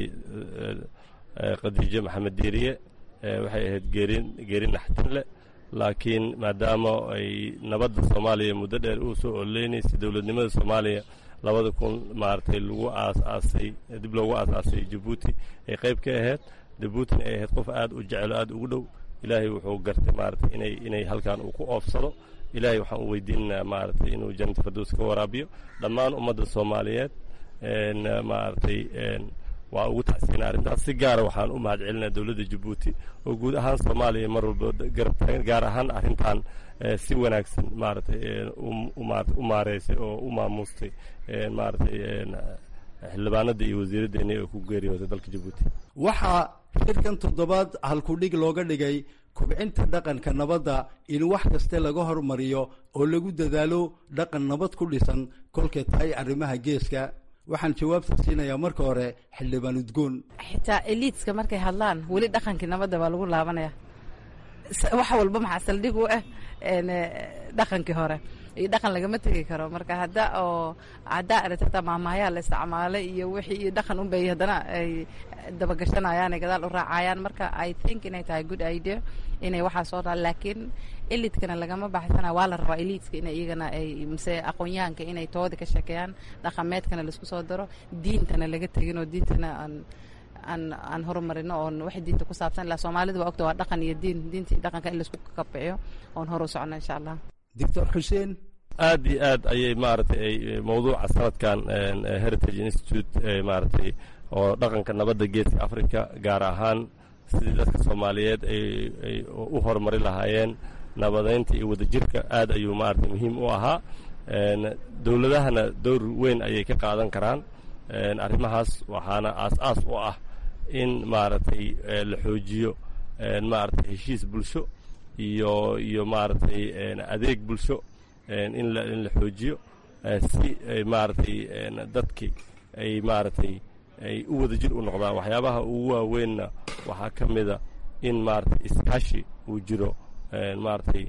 khadiijo maxamed diiriye. waxay ahayd geeri naxtin leh, laakiin maadaama ay nabadda soomaaliya muddo dheer uu soo ololeynaysay dowladnimada soomaaliya 2000 maaragtay lagu aasaasay dib loogu aasaasay jabuuti ay qayb ka ahayd. jabuutina ay ahayd qof aad u jecel aad ugu dhow. ilaahay wuxuu gartay maaragtay inay halkan uu ku oofsado. ilaahay waxaan u weydiinaynaa maaragtay inuu jannata firdaws ka waraabiyo dhammaan ummadda soomaaliyeed. maaragtay waa ugu tacsiinaa arrintaas. si gaara waxaan u mahad celinaa dowladda jabuuti oo guud ahaan soomaaliya mar walba garab taagan, gaar ahaan arrintan si wanaagsan maaragtay u maareysay oo u maamuustay maaragtay xildhibaanada iyo wasiiraddeennii oo ku geeriyooday dalka jabuuti. waxaa shirkan toddobaad halkudhig looga dhigay kubcinta dhaqanka nabadda, in wax kaste laga hormariyo oo lagu dadaalo dhaqan nabad ku dhisan kolkay tahay arrimaha geeska. waxaan jawaabta siinayaa marka hore xildhibaan udgoon. xitaa eliitska markay hadlaan weli dhaqankii nabadda baa lagu laabanaya. wax walba maxaa saldhig u ah dhaqankii hore iyo dhaqan lagama tegi karo. marka haddaa aragtata maamaayaa la isticmaalay iyo wixii iyo dhaqan unbay haddana ay dabagashanayaan ay gadaal u raacayaan. marka I think inay tahay good idea inay waxaa soo dhaa, laakiin eliitkana lagama baxsana. waa la rabaa eliitka inay iyagana ay mise aqoonyahanka inay tooda ka sheekeeyaan, dhaqameedkana laisku soo daro, diintana laga tegin oo diintana aan horumarino oon wax diinta ku saabsan. ilaa Soomaalidu waa ogta waa dhaqan iyo diintii dhaqanka in laisku kabciyo oon hor u socno insha allah. Dr. Xuseen, aad iyo aad ayay maaragtay mawduuca sanadkan Heritage Institute maaragtay oo dhaqanka nabadda geeska Afrika gaar ahaan sidii dadka Soomaaliyeed ay u horumari lahaayeen nabadeynta iyo wadajirka aad ayuu maaragtay muhiim u ahaa. dowladahana door weyn ayay ka qaadan karaan arrimahaas, waxaana aas-aas u ah in maaragtay la xoojiyo maaragtay heshiis bulsho iyo maaragtay adeeg bulsho in la xoojiyo si maaragtay dadki ay maaragtay ay u wadajir u noqdaan. waxyaabaha ugu waaweynna waxaa ka mida in maaragtay iskaashi uu jiro maaragtay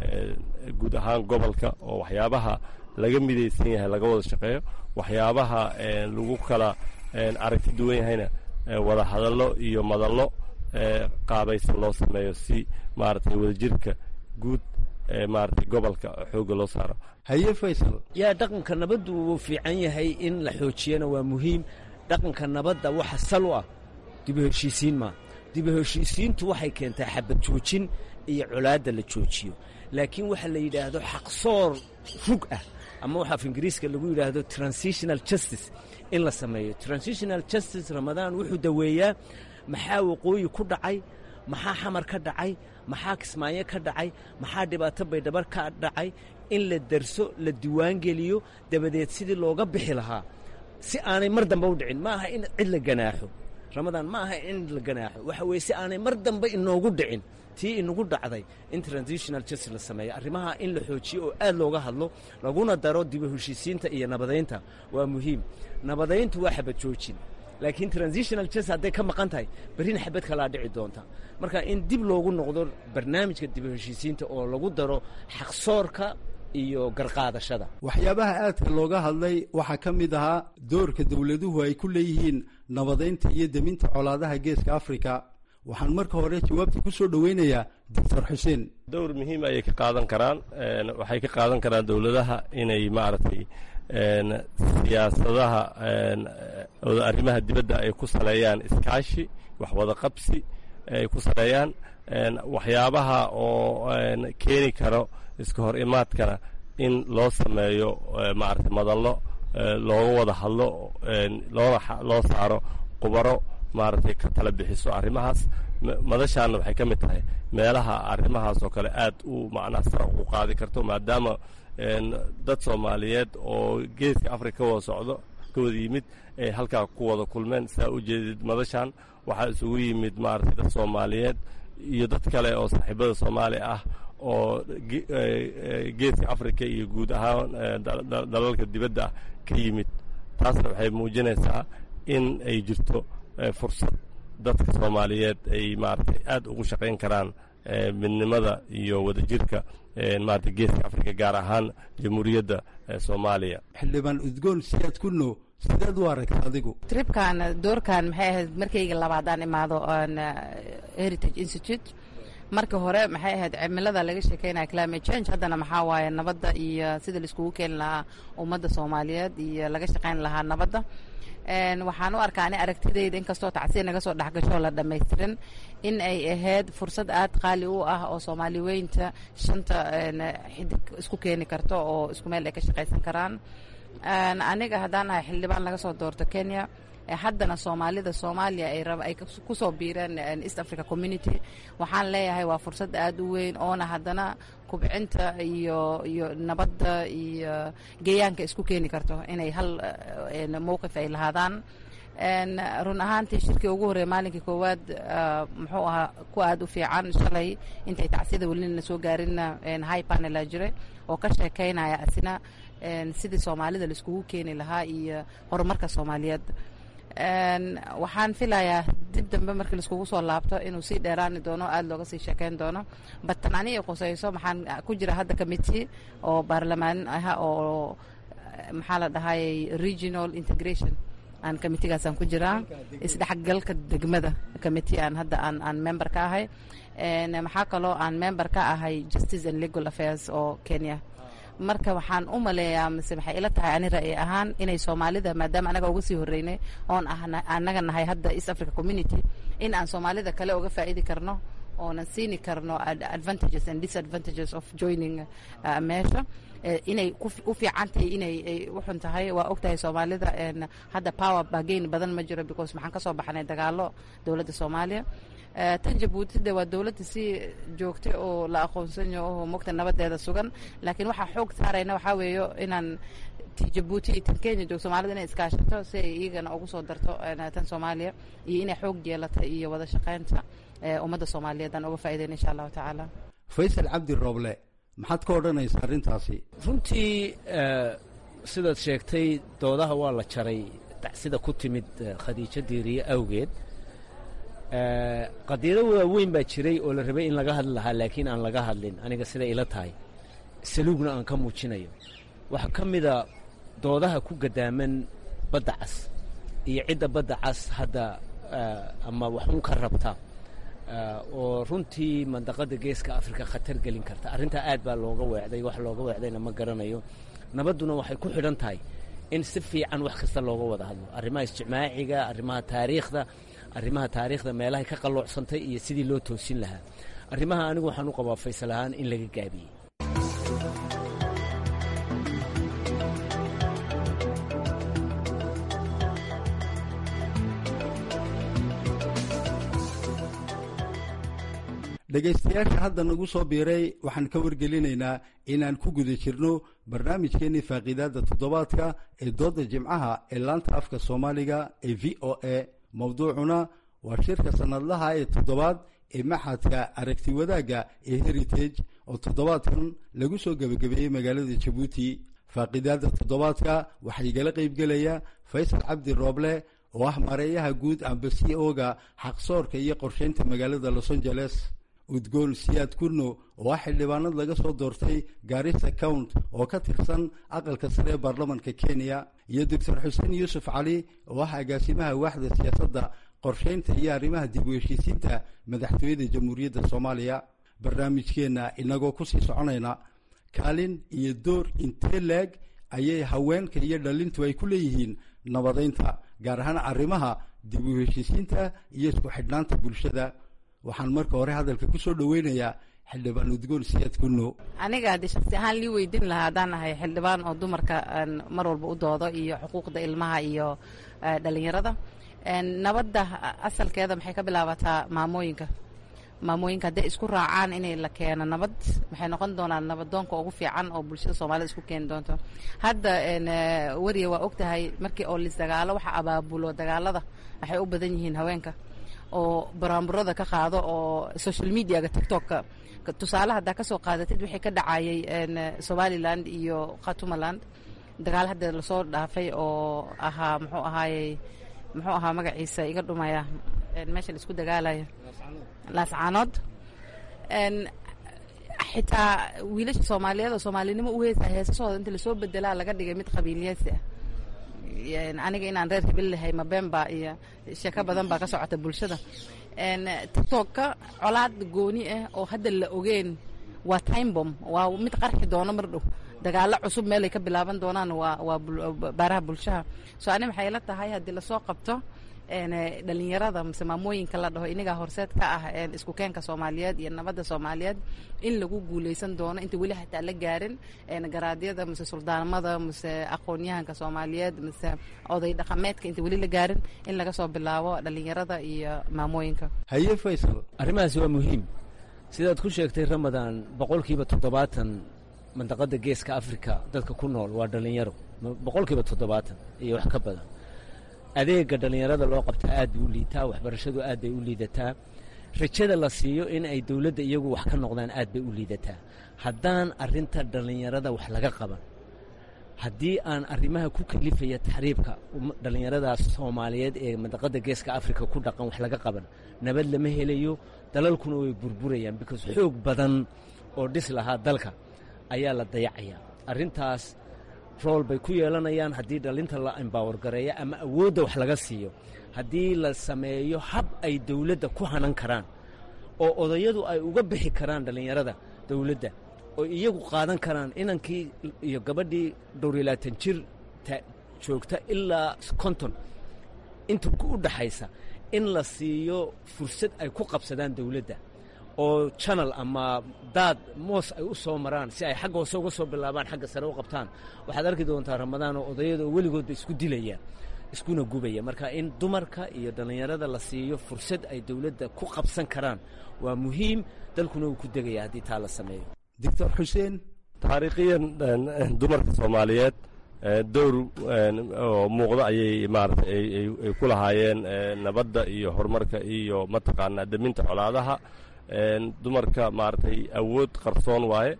guud ahaan gobolka, oo waxyaabaha laga midaysan yahay laga wada shaqeeyo, waxyaabaha lagu kala aragti duwan yahayna wada hadallo iyo madallo qaabaysan loo sameeyo si maaragtay wadajirka guud maaragtay gobolka xoogga loo saaro. haye Faysal, yaa dhaqanka nabaddu wuu fiican yahay in la xoojiyana waa muhiim. dhaqanka nabadda waxa sal u ah dib u heshiisiin ma dib u heshiisiintu waxay keentaa xabad joojin iyo colaadda la joojiyo, laakiin waxa la yidhaahdo xaqsoor fog ah ama waxa af ingiriiska lagu yidhaahdo transitional justice in la sameeyo. transitional justice Ramadaan wuxuu daweeyaa maxaa waqooyi ku dhacay, maxaa xamar ka dhacay, maxaa kismaayo ka dhacay, maxaa dhibaato baydhabar ka dhacay, in la darso la diiwaangeliyo dabadeed sidii looga bixi lahaa si aanay mar dambe u dhicin. ma aha in cid la ganaaxo Ramadaan, ma aha in la ganaaxo, waxa weeye si aanay mar dambe inoogu dhicin tii inagu dhacday in transitional justice la sameeyo. arrimaha in la xoojiyo oo aad looga hadlo laguna daro dib u heshiisiinta iyo nabadeynta waa muhiim. nabadeyntu waa xabad joojin, laakiin transitional justice hadday ka maqan tahay berrina xabad kalaa dhici doonta. marka in dib loogu noqdo barnaamijka dib u heshiisiinta oo lagu daro xaqsoorka iyo garqaadashada. waxyaabaha aadka looga hadlay waxaa ka mid ahaa doorka dowladuhu ay ku leeyihiin nabadeynta iyo deminta colaadaha geeska Afrika. waxaan marka hore jawaabta ku soo dhaweynayaa Dr. Xuseen. dowr muhiim ayay ka qaadan karaan. waxay ka qaadan karaan dowladaha inay maaragtay siyaasadaha arrimaha dibadda ay ku saleeyaan iskaashi, wax wada qabsi ay ku saleeyaan. waxyaabaha oo keeni karo iska hor imaadkana in loo sameeyo maaragtay madallo looga wada hadlo, loo saaro khubaro maaragtay ka tala bixiso arrimahaas. madashaana waxay ka mid tahay meelaha arrimahaas oo kale aad u macnaha sare ugu qaadi karto, maadaama dad Soomaaliyeed oo geeska Afrika ka wada socdo ka wada yimid ay halkaa ku wada kulmeen. saa u jeedid madashaan waxaa isugu yimid maaragtay dad Soomaaliyeed iyo dad kale oo saaxiibada Soomaali ah oo geeska Afrika iyo guud ahaan dalalka dibadda ah ka yimid. taasna waxay muujinaysaa in ay jirto fursad dadka Soomaaliyeed ay maaragtay aad ugu shaqayn karaan midnimada iyo wadajirka maaragtay geeska Afrika gaar ahaan jamhuuriyadda Soomaaliya. xildhibaan udgoon siyaad ku noo sidaad u aragtaa adigu tripkan doorkan maxay ahayd markayga labaadaan imaado Heritage Institute. marka hore maxay ahayd cimilada laga sheekeynaya climate change, haddana maxaa waaye nabadda iyo sida la iskugu keeni lahaa ummadda Soomaaliyeed iyo laga shaqayn lahaa nabadda. waxaan u arkaa ani aragtidayda inkastoo tacsiir naga soo dhexgasho la dhammaystirin in ay ahayd fursad aad qaali u ah oo Soomaali weynta shanta xidig isku keeni karto oo isku meel ay ka shaqaysan karaan. aniga haddaan ahay xildhibaan laga soo doorto Kenya, haddana Soomaalida Soomaaliya ay ku soo biireen East Africa Community, waxaan leeyahay waa fursad aad u weyn oona haddana kubcinta iyo nabadda iyo geeyaanka isku keeni karto inay hal mowqif ay lahaadaan. run ahaantii shirkii ugu horreeya maalinkii koowaad muxuu ahaa ku aad u fiican. shalay intay tacsiyada welina soo gaarinna high panel jiray oo ka sheekaynaya asina sidii soomaalida laiskugu keeni lahaa iyo horumarka soomaaliyeed. waxaan filayaa dib dambe markii laiskugu soo laabto inuu sii dheeraani doono, aad looga sii sheekeyn doono. batan ani ay qusayso maxaan ku jira hadda committee oo baarlamaan ah oo maxaa la dhahay regional integration aan committeegaasaan ku jiraa, isdhexgalka degmada committee aan hadda aan member ka ahay. maxaa kaloo aan member ka ahay justice and legal affairs oo Kenya. marka waxaan u maleeyaa mise maxay ila tahay ani ra'yi ahaan inay Soomaalida maadaama anaga uga sii horeynay oon anaga nahay hadda East Africa Community, in aan Soomaalida kale uga faa'iidi karno oonan siini karno advantages and disadvantages of joining meesha. inay u fiican tahay inay u xun tahay waa ogtahay Soomaalida hadda power bargain badan ma jiro because maxaan ka soo baxnay dagaalo dawladda Soomaaliya. tan Jabuuti waa dawladda si joogtay oo la aqoonsan yahay oo moogta nabadeeda sugan, laakiin waxa xoog saarayna waxa weeyo inaan Jabuuti iyo Kenya joog Soomaalida inay iskaashato si ay iyagana ugu soo darto tan Soomaaliya iyo inay xoog yeelato iyo wada shaqaynta ummadda Soomaaliyeed aan uga faa'iideyno insha Allah taala. Faysal Cabdi Rooble, maxaad ka odhanaysaa arrintaasi? runtii sidaad sheegtay doodaha waa la jaray sida ku timid Khadiija Diiriye awgeed. qadiiro waaweyn baa jiray oo la rabay in laga hadli lahaa laakiin aan laga hadlin, aniga sida ila tahay saluugna aan ka muujinayo. waxaa ka mida doodaha ku gadaaman badda cas iyo cidda badda cas hadda ama waxun ka rabta oo runtii mandaqada geeska Afrika khatar gelin karta. arrintaa aad baa looga weecday, wax looga weecdayna ma garanayo. nabadduna waxay ku xidhan tahay in si fiican wax kasta looga wada hadlo, arrimaha ijtimaaciga, arrimaha taariikhda meelahay ka qaloocsantay iyo sidii loo toosin lahaa. arrimaha anigu waxaan u qabaa Faysal ahaan in laga gaabiyey. dhegaystayaasha hadda nagu soo biiray waxaan ka wargelinaynaa inaan ku guda jirno barnaamijkeennii faaqiidaadda toddobaadka ee dooda jimcaha ee laanta afka soomaaliga ee VOA. mowduucuna waa shirka sanadlaha ee toddobaad ee maxadka aragti wadaagga ee heritage oo toddobaadkan lagu soo gebagabeeyey magaalada Jabuuti. faaqiidaadda toddobaadka waxaa igala qaybgelaya Faysal Cabdi Rooble oo ah mareeyaha guud ambasiooga xaqsoorka iyo qorsheynta magaalada Los Angeles, Udgoon Siyaad Kurno oo ah xildhibaanad laga soo doortay Garissa County oo ka tirsan aqalka sare ee baarlamaanka Kenya, iyo Dr. Xuseen Yuusuf Cali oo ah agaasimaha waaxda siyaasadda qorsheynta iyo arrimaha dib u heshiisiinta madaxtooyada Jamhuuriyadda Soomaaliya. barnaamijkeena inagoo ku sii soconayna, kaalin iyo door intee leeg ayay haweenka iyo dhalintu ay ku leeyihiin nabadeynta, gaar ahaan arrimaha dib u heshiisiinta iyo isku xidhnaanta bulshada? waxaan marka hore hadalka ku soo dhaweynayaa xildhibaan Udgoon Siyaad Kurno. aniga haddii shakhsi ahaan lii weydiin lahaa haddaan ahay xildhibaan oo dumarka mar walba u doodo iyo xuquuqda ilmaha iyo dhalinyarada. nabadda asalkeeda maxay ka bilaabataa maamooyinka hadday isku raacaan inay la keeno nabad, maxay noqon doonaan nabadoonka ugu fiican oo bulshada Soomaalida isku keeni doonto. hadda wariye waa ogtahay markii oo lisdagaalo waxa abaabulo dagaalada waxay u badan yihiin haweenka oo baraamburada ka qaado oo social mediaga TikTok-ka tusaale haddaa ka soo qaadatid wixii ka dhacayay Somaliland iyo Khartoumland, dagaal hadda lasoo dhaafay oo ahaa muxuu ahaa magaciisa iga dhumaya meesha la isku dagaalaya Laascaanood. xitaa wiilasha Soomaaliyeed oo Soomaalinimo u heesasooda inta lasoo bedelaa laga dhigay mid qabiiliyeysi ah. aniga inaan reer hibil lahay mabemba iyo sheeko badan baa ka socota bulshada. TikTok-ka colaad gooni ah oo hadda la ogeen waa time bomb, waa mid qarxi doono mar dhow. dagaalo cusub meelay ka bilaaban doonaan waa baaraha bulshada. ani maxay la tahay haddii lasoo qabto dhalinyarada mise maamooyinka la dhaho inaga horseed ka ah isku keenka Soomaaliyeed iyo nabadda Soomaaliyeed in lagu guuleysan doono inta weli hataa la gaarin garaadyada mise suldaanimada mise aqoonyahanka Soomaaliyeed mise oday dhaqameedka inta weli la gaarin in laga soo bilaabo dhalinyarada iyo maamooyinka. haye Faysal, arrimahaasi waa muhiim sidaad ku sheegtay Ramadaan. 70% mandaqada geeska Afrika dadka ku nool waa dhalinyaro, 70% iyo wax ka badan. adeega dhalinyarada loo qabtaa aad buu u liitaa, waxbarashadu aad bay u liidataa, rajada la siiyo in ay dawladda iyagu wax ka noqdaan aad bay u liidataa. haddaan arrinta dhalinyarada wax laga qaban, haddii aan arrimaha ku kalifaya taxriibka dhallinyaradaas soomaaliyeed ee mandaqadda geeska afrika ku dhaqan wax laga qaban nabad lama helayo, dalalkuna way burburayaan because xoog badan oo dhis lahaa dalka ayaa la dayacaya. arrintaas rool bay ku yeelanayaan haddii dhalinta la embower gareeya ama awoodda wax laga siiyo, haddii la sameeyo hab ay dawladda ku hanan karaan oo odayadu ay uga bixi karaan dhallinyarada dawladda oo iyagu qaadan karaan inankii iyo gabadhii 24 jir joogta ilaa 50 inta u dhaxaysa in la siiyo fursad ay ku qabsadaan dawladda oo channel ama daad moos ay u soo maraan si ay xagga hoose uga soo bilaabaan xagga sare u qabtaan. waxaad arki doontaa ramadaan oo odayada oo weligoodba isku dilaya iskuna gubaya. marka in dumarka iyo dhallinyarada la siiyo fursad ay dawladda ku qabsan karaan waa muhiim, dalkuna uu ku degaya haddii taa la sameeyo. doctor xuseen, taariikhiyan dumarka soomaaliyeed dowr oo muuqda ayay maaragtay ay ku lahaayeen nabadda iyo horumarka iyo mataqaanaa daminta colaadaha. dumarka maaragtay awood qarsoon waaye.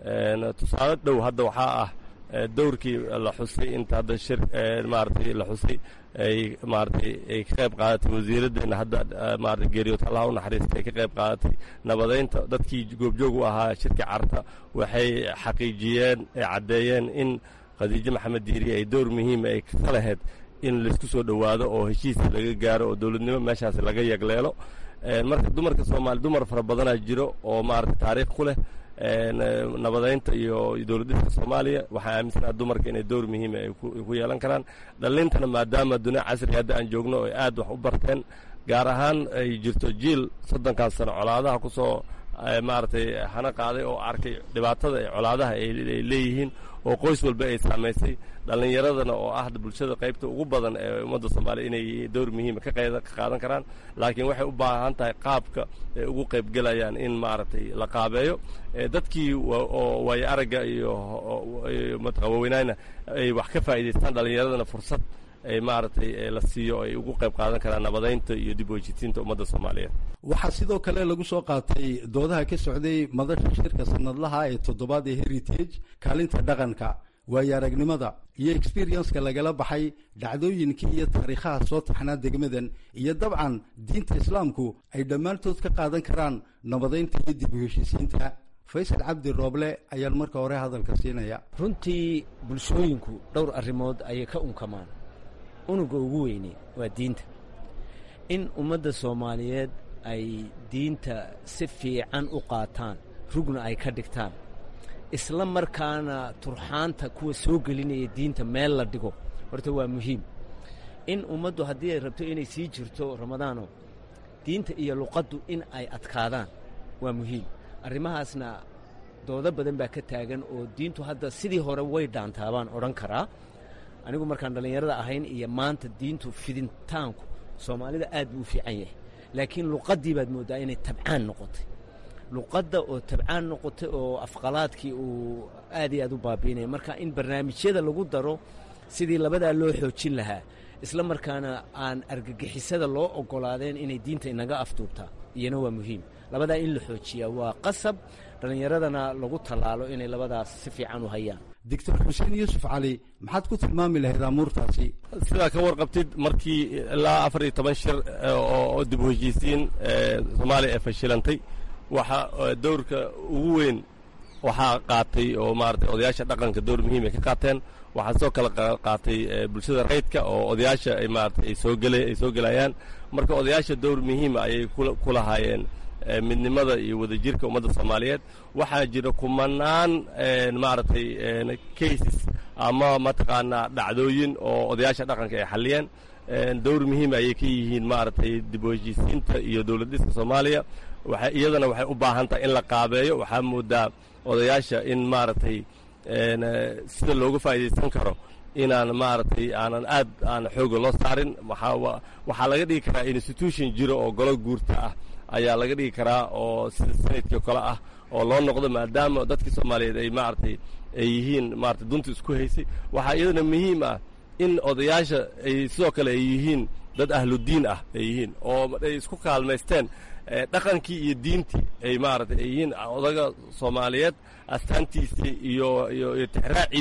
tusaale dhow hadda waxaa ah dowrkii la xusay inta hadda shir maaragtay la xusay ay maaragtay ay ka qayb qaadatay wasiiraddeena hadda maaragtay geeriyood allah u naxariistay ay ka qayb qaadatay nabadaynta dadkii goobjoog u ahaa shirka carta waxay xaqiijiyeen ay caddeeyeen in khadiijo maxamed diiriye ay dowr muhiima ay ka lahayd in laysku soo dhowaado oo heshiis laga gaaro oo dowladnimo meeshaas laga yagleelo. marka dumarka soomaaliya dumar fara badanaa jiro oo maaragtay taariikh ku leh nabadaynta iyo dowladdiska soomaaliya. waxaa aaminsanaha dumarka inay dowr muhiima ay ku yeelan karaan. dhalintana maadaama dunia casri hadda aan joogno oo aad wax u barteen, gaar ahaan ay jirto jiil 30 sano colaadaha ku soo maaragtay hana qaaday oo arkay dhibaatada ay colaadaha ay leeyihiin oo qoys walba ay saamaysay. dhallinyaradana oo ah bulshada qaybta ugu badan ee ummadda soomaaliya inay dowr muhiima ka qaadan karaan, laakiin waxay u baahan tahay qaabka ay ugu qaybgelayaan in maaragtay la qaabeeyo. dadkii oo waayo aragga iyo waaweynayna ay wax ka faa'iidaystaan, dhallinyaradana fursad ay maaragtay la siiyo ay ugu qayb qaadan karaan nabadaynta iyo dib u heshiisiinta ummadda soomaaliyeed. waxaa sidoo kale lagu soo qaatay doodaha ka socday madasha shirka sanadlaha ee 7aad ee heritage kaalinta dhaqanka, waayo aragnimada iyo experienceka lagala baxay dhacdooyinkii iyo taariikhaha soo taxnaa degmadan, iyo dabcan diinta islaamku ay dhammaantood ka qaadan karaan nabadaynta iyo dib u heshiisiinta. faysal cabdi rooble ayaan marka hore hadalka siinaya. runtii bulshooyinku dhowr arrimood ayay ka unkamaan. unuga ugu weyne waa diinta. in ummadda soomaaliyeed ay diinta si fiican u qaataan, rugna ay ka dhigtaan, isla markaana turxaanta kuwa soo gelinaya diinta meel la dhigo, horta waa muhiim. in ummaddu haddii ay rabto inay sii jirto ramadaano, diinta iyo luqaddu in ay adkaadaan waa muhiim. arrimahaasna doodo badan baa ka taagan oo diintu hadda sidii hore way dhaantaabaan odhan karaa. anigu markaan dhallinyarada ahayn iyo maanta diintu fidintaanku soomaalida aad buu u fiican yahay, laakiin luqaddii baad mooddaa inay tabcaan noqotay. luqadda oo tabcaan noqotay oo afqalaadkii uu aad iyo aad u baabiinaya. marka in barnaamijyada lagu daro sidii labadaa loo xoojin lahaa, isla markaana aan argagixisada loo oggolaadeen inay diinta inaga afduubtaa, iyana waa muhiim. labadaa in la xoojiyaa waa qasab, dhallinyaradana lagu tallaalo inay labadaas si fiican u hayaan. doctor xuseen yuusuf cali, maxaad ku tilmaami lahayd amuurtaasi? sidaa ka warqabtid markii ilaa 14 shir oo dib u heshiisiin soomaaliya ay fashilantay, waxa dowrka ugu weyn waxaa qaatay oo maaragtay odayaasha dhaqanka dowr muhiim ay ka qaateen. waxaa soo kala qaatay bulshada rayidka oo odayaasha ay maaragtay ay soo gelayaan. marka odayaasha dowr muhiima ayay ku lahaayeen midnimada iyo wadajirka ummadda soomaaliyeed. waxaa jira kumanaan maaragtay cases ama mataqaanaa dhacdooyin oo odayaasha dhaqanka ay xalliyeen. dowr muhiim ayay ka yihiin maaragtay dib u heshiisiinta iyo dowlad dhiska soomaaliya. iyadana waxay u baahan tahay in la qaabeeyo. waxaa moodaa odayaasha in maaragtay sida looga faa'iidaysan karo inaan maaragtay aan xooga loo saarin. waxaa laga dhigi karaa institution jiro oo golo guurta ah ayaa laga dhigi karaa oo sida sanadkii kale ah oo loo noqdo, maadaama dadkii soomaaliyeed ay maaragtay ay yihiin maaragtay dunta isku haysay. waxaa iyadana muhiim ah in odayaasha ay sidoo kale ay yihiin dad ahludiin ah ay yihiin oo ay isku kaalmaysteen dhaqankii iyo diintii ay maaragtay ay yihiin odaga soomaaliyeed astaantiisii iyo tixraaciisa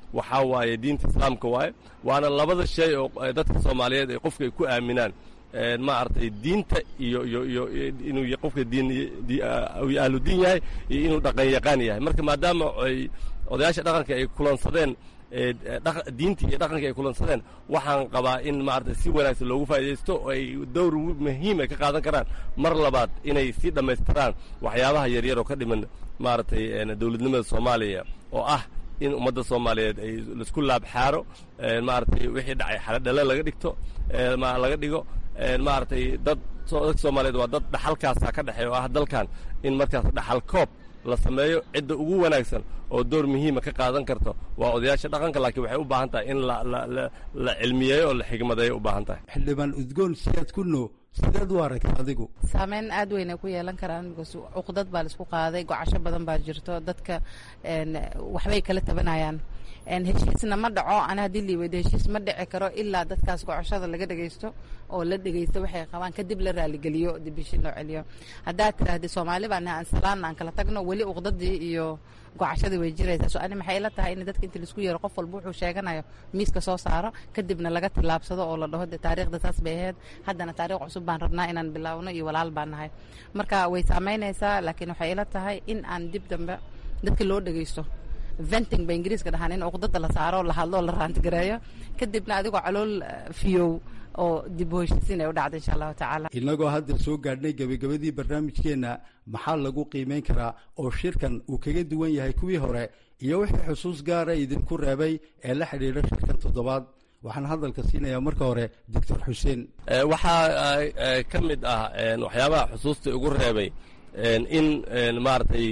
waxaa waaye diinta islaamka waaye waana labada shay oo dadka soomaaliyeed ay qofka ay ku aaminaan maaragtay diinta iyo inuu qofka ahlu diin yahay iyo inuu dhaqan yaqaan yahay marka maadaama ay odayaasha dhaqanka ay kulansadeen diintii iyo dhaqanka ay kulansadeen waxaan qabaa in maaragtay si wanaagsan loogu faa'iidaysto oo ay dowr muhiim ay ka qaadan karaan mar labaad inay sii dhammaystiraan waxyaabaha yaryar oo ka dhiman maaragtay dowladnimada soomaaliya oo ah in ummadda soomaaliyeed ay laisku laabxaaro maaragtay wixii dhacay xaladhale laga dhigto laga dhigo maaragtay dadka soomaaliyeed waa dad dhaxalkaasa ka dhexeeya oo ah dalkan in markaas dhaxal koob la sameeyo cidda ugu wanaagsan oo door muhiima ka qaadan karto waa odayaasha dhaqanka laakiin waxay u baahan tahay in la cilmiyeeyo oo la xigmadeeyo u baahan tahay xildhibaan udgoon siyaad kunno sideed u aragta adigu saameyn aad weyn ay ku yeelan karaan cuqdad baa la isku qaaday gocasho badan baa jirto dadka waxbay kala tabanayaan heshiisna ma dhaco ana haddii liiweydo heshiis ma dhici karo ilaa dadkaas gocashada laga dhegaysto oo la dhegaysto waxay qabaan kadib la raaligeliyo dibishin loo celiyo haddaad tiraahdi soomaali baan aan salaan aan kala tagno weli uqdadii iyo gocashadii way jiraysaa so ani maxay ila tahay in dadka inta laisku yeero qof walba wuxuu sheeganayo miiska soo saaro kadibna laga tillaabsado oo la dhaho de taariikhda saas bay ahayd haddana taariikh cusub baan rabnaa inaan bilaawno iyo walaal baan nahay marka way saamaynaysaa laakiin waxay ila tahay in aan dib dambe dadka loo dhegaysto venting ba ingiriiska dhahaan in uqdada la saaro la hadlo la raantigareeyo kadibna adigoo calool fiyow oo dib u heshiisiin ay u dhacda insha allahu tacaala inagoo hadda soo gaadhnay gebagabadii barnaamijkeenna maxaa lagu qiimayn karaa oo shirkan uu kaga duwan yahay kuwii hore iyo wixii xusuus gaara idinku reebay ee la xidhiidha shirkan toddobaad waxaan hadalka siinayaa marka hore doctor xuseen waxaa ka mid ah waxyaabaha xusuusta ugu reebay in maaragtay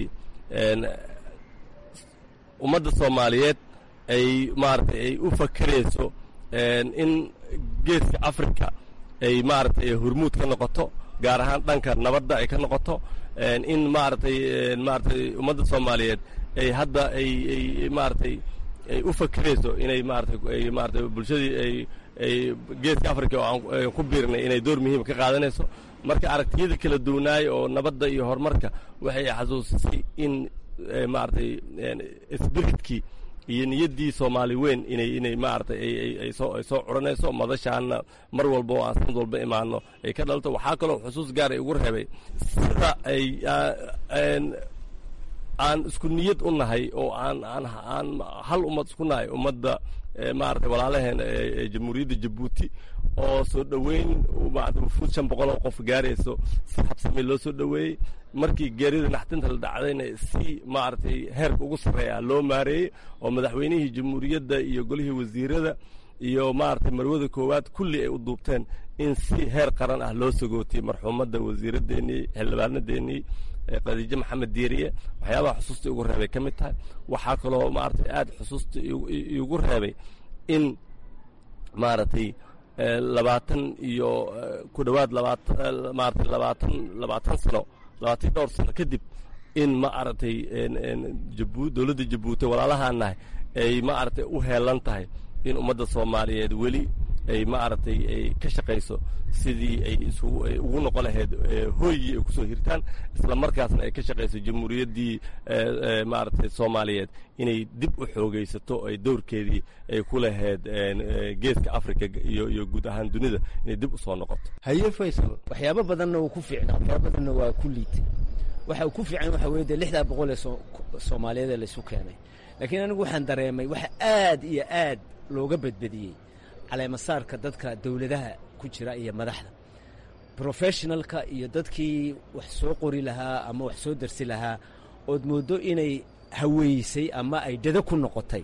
ummadda soomaaliyeed ay maaragtay ay u fakerayso in geeska africa ay maaragtay hormuud ka noqoto gaar ahaan dhanka nabadda ay ka noqoto in maaragtay ummadda soomaaliyeed ay hadda ay maaragtay ay u fakerayso inay maaragtay bulshadii ay geeska africa oo aan ku biirnay inay door muhiima ka qaadanayso marka aragtiyada kala duwanaaya oo nabadda iyo horumarka waxay xasuusisay in maaragtay spiritkii iyo niyaddii soomaali weyn inay maaragtay ay soo curanayso madashaana mar walba oo aan sanad walba imaano ay ka dhalto waxaa kaloo xusuus gaar ay ugu reebay sida ay aan isku niyad u nahay oo aan hal ummad isku nahay ummadda maaragtay walaalaheen ee jamhuuriyadda jabuuti oo soo dhoweyn wufuud 500 oo qof gaarayso si habsami loo soo dhoweeyey markii geerida naxdinta la dhacdayna si maaragtay heerka ugu sarreeya loo maareeyey oo madaxweynihii jamhuuriyadda iyo golihii wasiirada iyo maaragtay marwada koowaad kulli ay u duubteen in si heer qaran ah loo sagootiyey marxuumadda wasiiradeennii xildhibaanadeennii qadiijo maxamed diiriye waxyaabaha xusuusta ugu reebay ka mid tahay waxaa kaloo maaragtay aad xusuusta igu reebay in maaragtay 20 iyo ku dhowaad maaragtay 20 sano 20 dhowr sano kadib in maaragtay dowladda jabuuti walaalahaan nahay ay maaragtay u heelan tahay in ummadda soomaaliyeed weli ay maaragtay ay ka shaqayso sidii ay ugu noqon lahayd hooygii ay kusoo hirtaan isla markaasna ay ka shaqayso jamhuuriyaddii maaragtay soomaaliyeed inay dib u xoogaysato ay dowrkeedii ay ku lahayd geeska africa iyo guud ahaan dunida inay dib u soo noqoto haye faysal waxyaabo badanna wuu ku fiicnaa waxyaabo badanna waa ku liitay waxa uu ku fiican waxa weeye dee 600 ee soomaaliyeed ee laysu keenay laakiin anigu waxaan dareemay waxa aad iyo aad looga badbadiyey caleemasaarka dadka dawladaha ku jira iyo madaxda professionalka iyo dadkii wax soo qori lahaa ama wax soo darsi lahaa ood moodo inay haweysay ama ay dada ku noqotay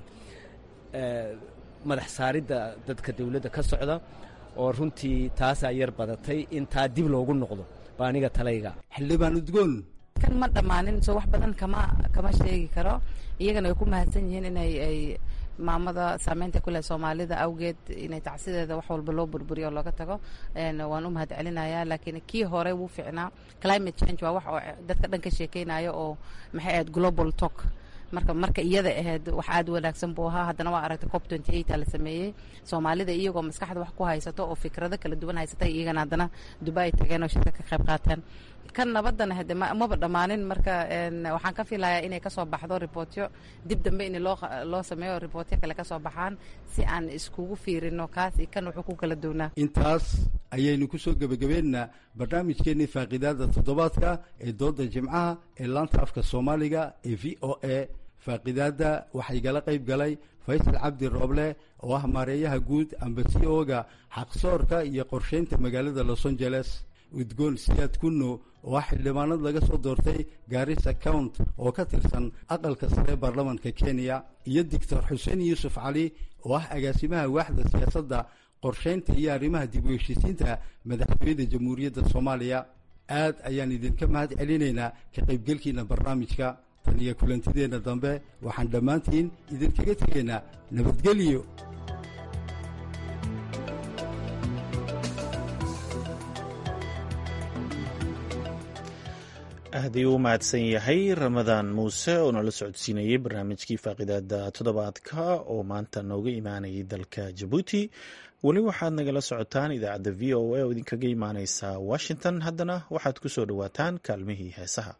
madax saaridda dadka dawladda ka socda oo runtii taasaa yar badatay in taa dib loogu noqdo baa aniga talayga xildhibaan udgoon kan ma dhammaanin soo wax badan kama sheegi karo iyagana way ku mahadsan yihiin inay ay maamada saameynta ku leh soomaalida awgeed inay tacsideeda wax walba loo burburiyo oo looga tago waan u mahad celinayaa laakiin kii hore wuu fiicnaa climate change waa wax oo dadka dhan ka sheekeynayo oo maxay ahayd global talk marka iyada ahayd wax aad wanaagsan buu ahaa haddana waa aragtay cop 28 la sameeyey soomaalida iyagoo maskaxda wax ku haysato oo fikrado kala duwan haysatay iyagana haddana dubai tageen oo shirka ka qayb qaateen kan nabadana hade maba dhammaanin marka waxaan ka filayaa inay kasoo baxdo ribootyo dib dambe in loo sameeyo ribootyo kale kasoo baxaan si aan iskugu fiirino kaas iyo kan wuxuu ku kala duwnaa. intaas ayaynu kusoo gebagabeynaa barnaamijkeennii faaqidaada toddobaadka ee dooda jimcaha ee laanta afka soomaaliga ee v o a. faaqidaada waxaa igala qayb galay faysal cabdi rooble oo ah maareeyaha guud ambasiooga xaqsoorka iyo qorsheynta magaalada los angeles, udgoon siyaad kunno oo ah xildhibaanad laga soo doortay gaarisa count oo ka tirsan aqalka sare baarlamanka kenya, iyo doctor xuseen yuusuf cali oo ah agaasimaha waaxda siyaasadda qorsheynta iyo arrimaha dib u heshiisiinta madaxtooyada jamhuuriyadda soomaaliya. aad ayaan idinka mahad celinaynaa ka qaybgelkiina barnaamijka. tan iyo kulantideenna dambe waxaan dhammaantiin idinkaga tegaynaa nabadgelyo. aad ayuu u mahadsan yahay ramadaan muuse oo nala socodsiinayay barnaamijkii faaqidaada toddobaadka oo maanta nooga imaanayay dalka jabuuti. weli waxaad nagala socotaan idaacadda v o a oo idinkaga imaaneysa washington. haddana waxaad ku soo dhowaataan kaalmihii heesaha.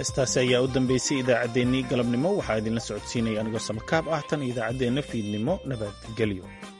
heestaasi ayaa u dambeysay idaacaddeenii galabnimo waxaa idinla socodsiinaya anigoo samakaab ah tan idaacaddeenna fiidnimo nabadgelyo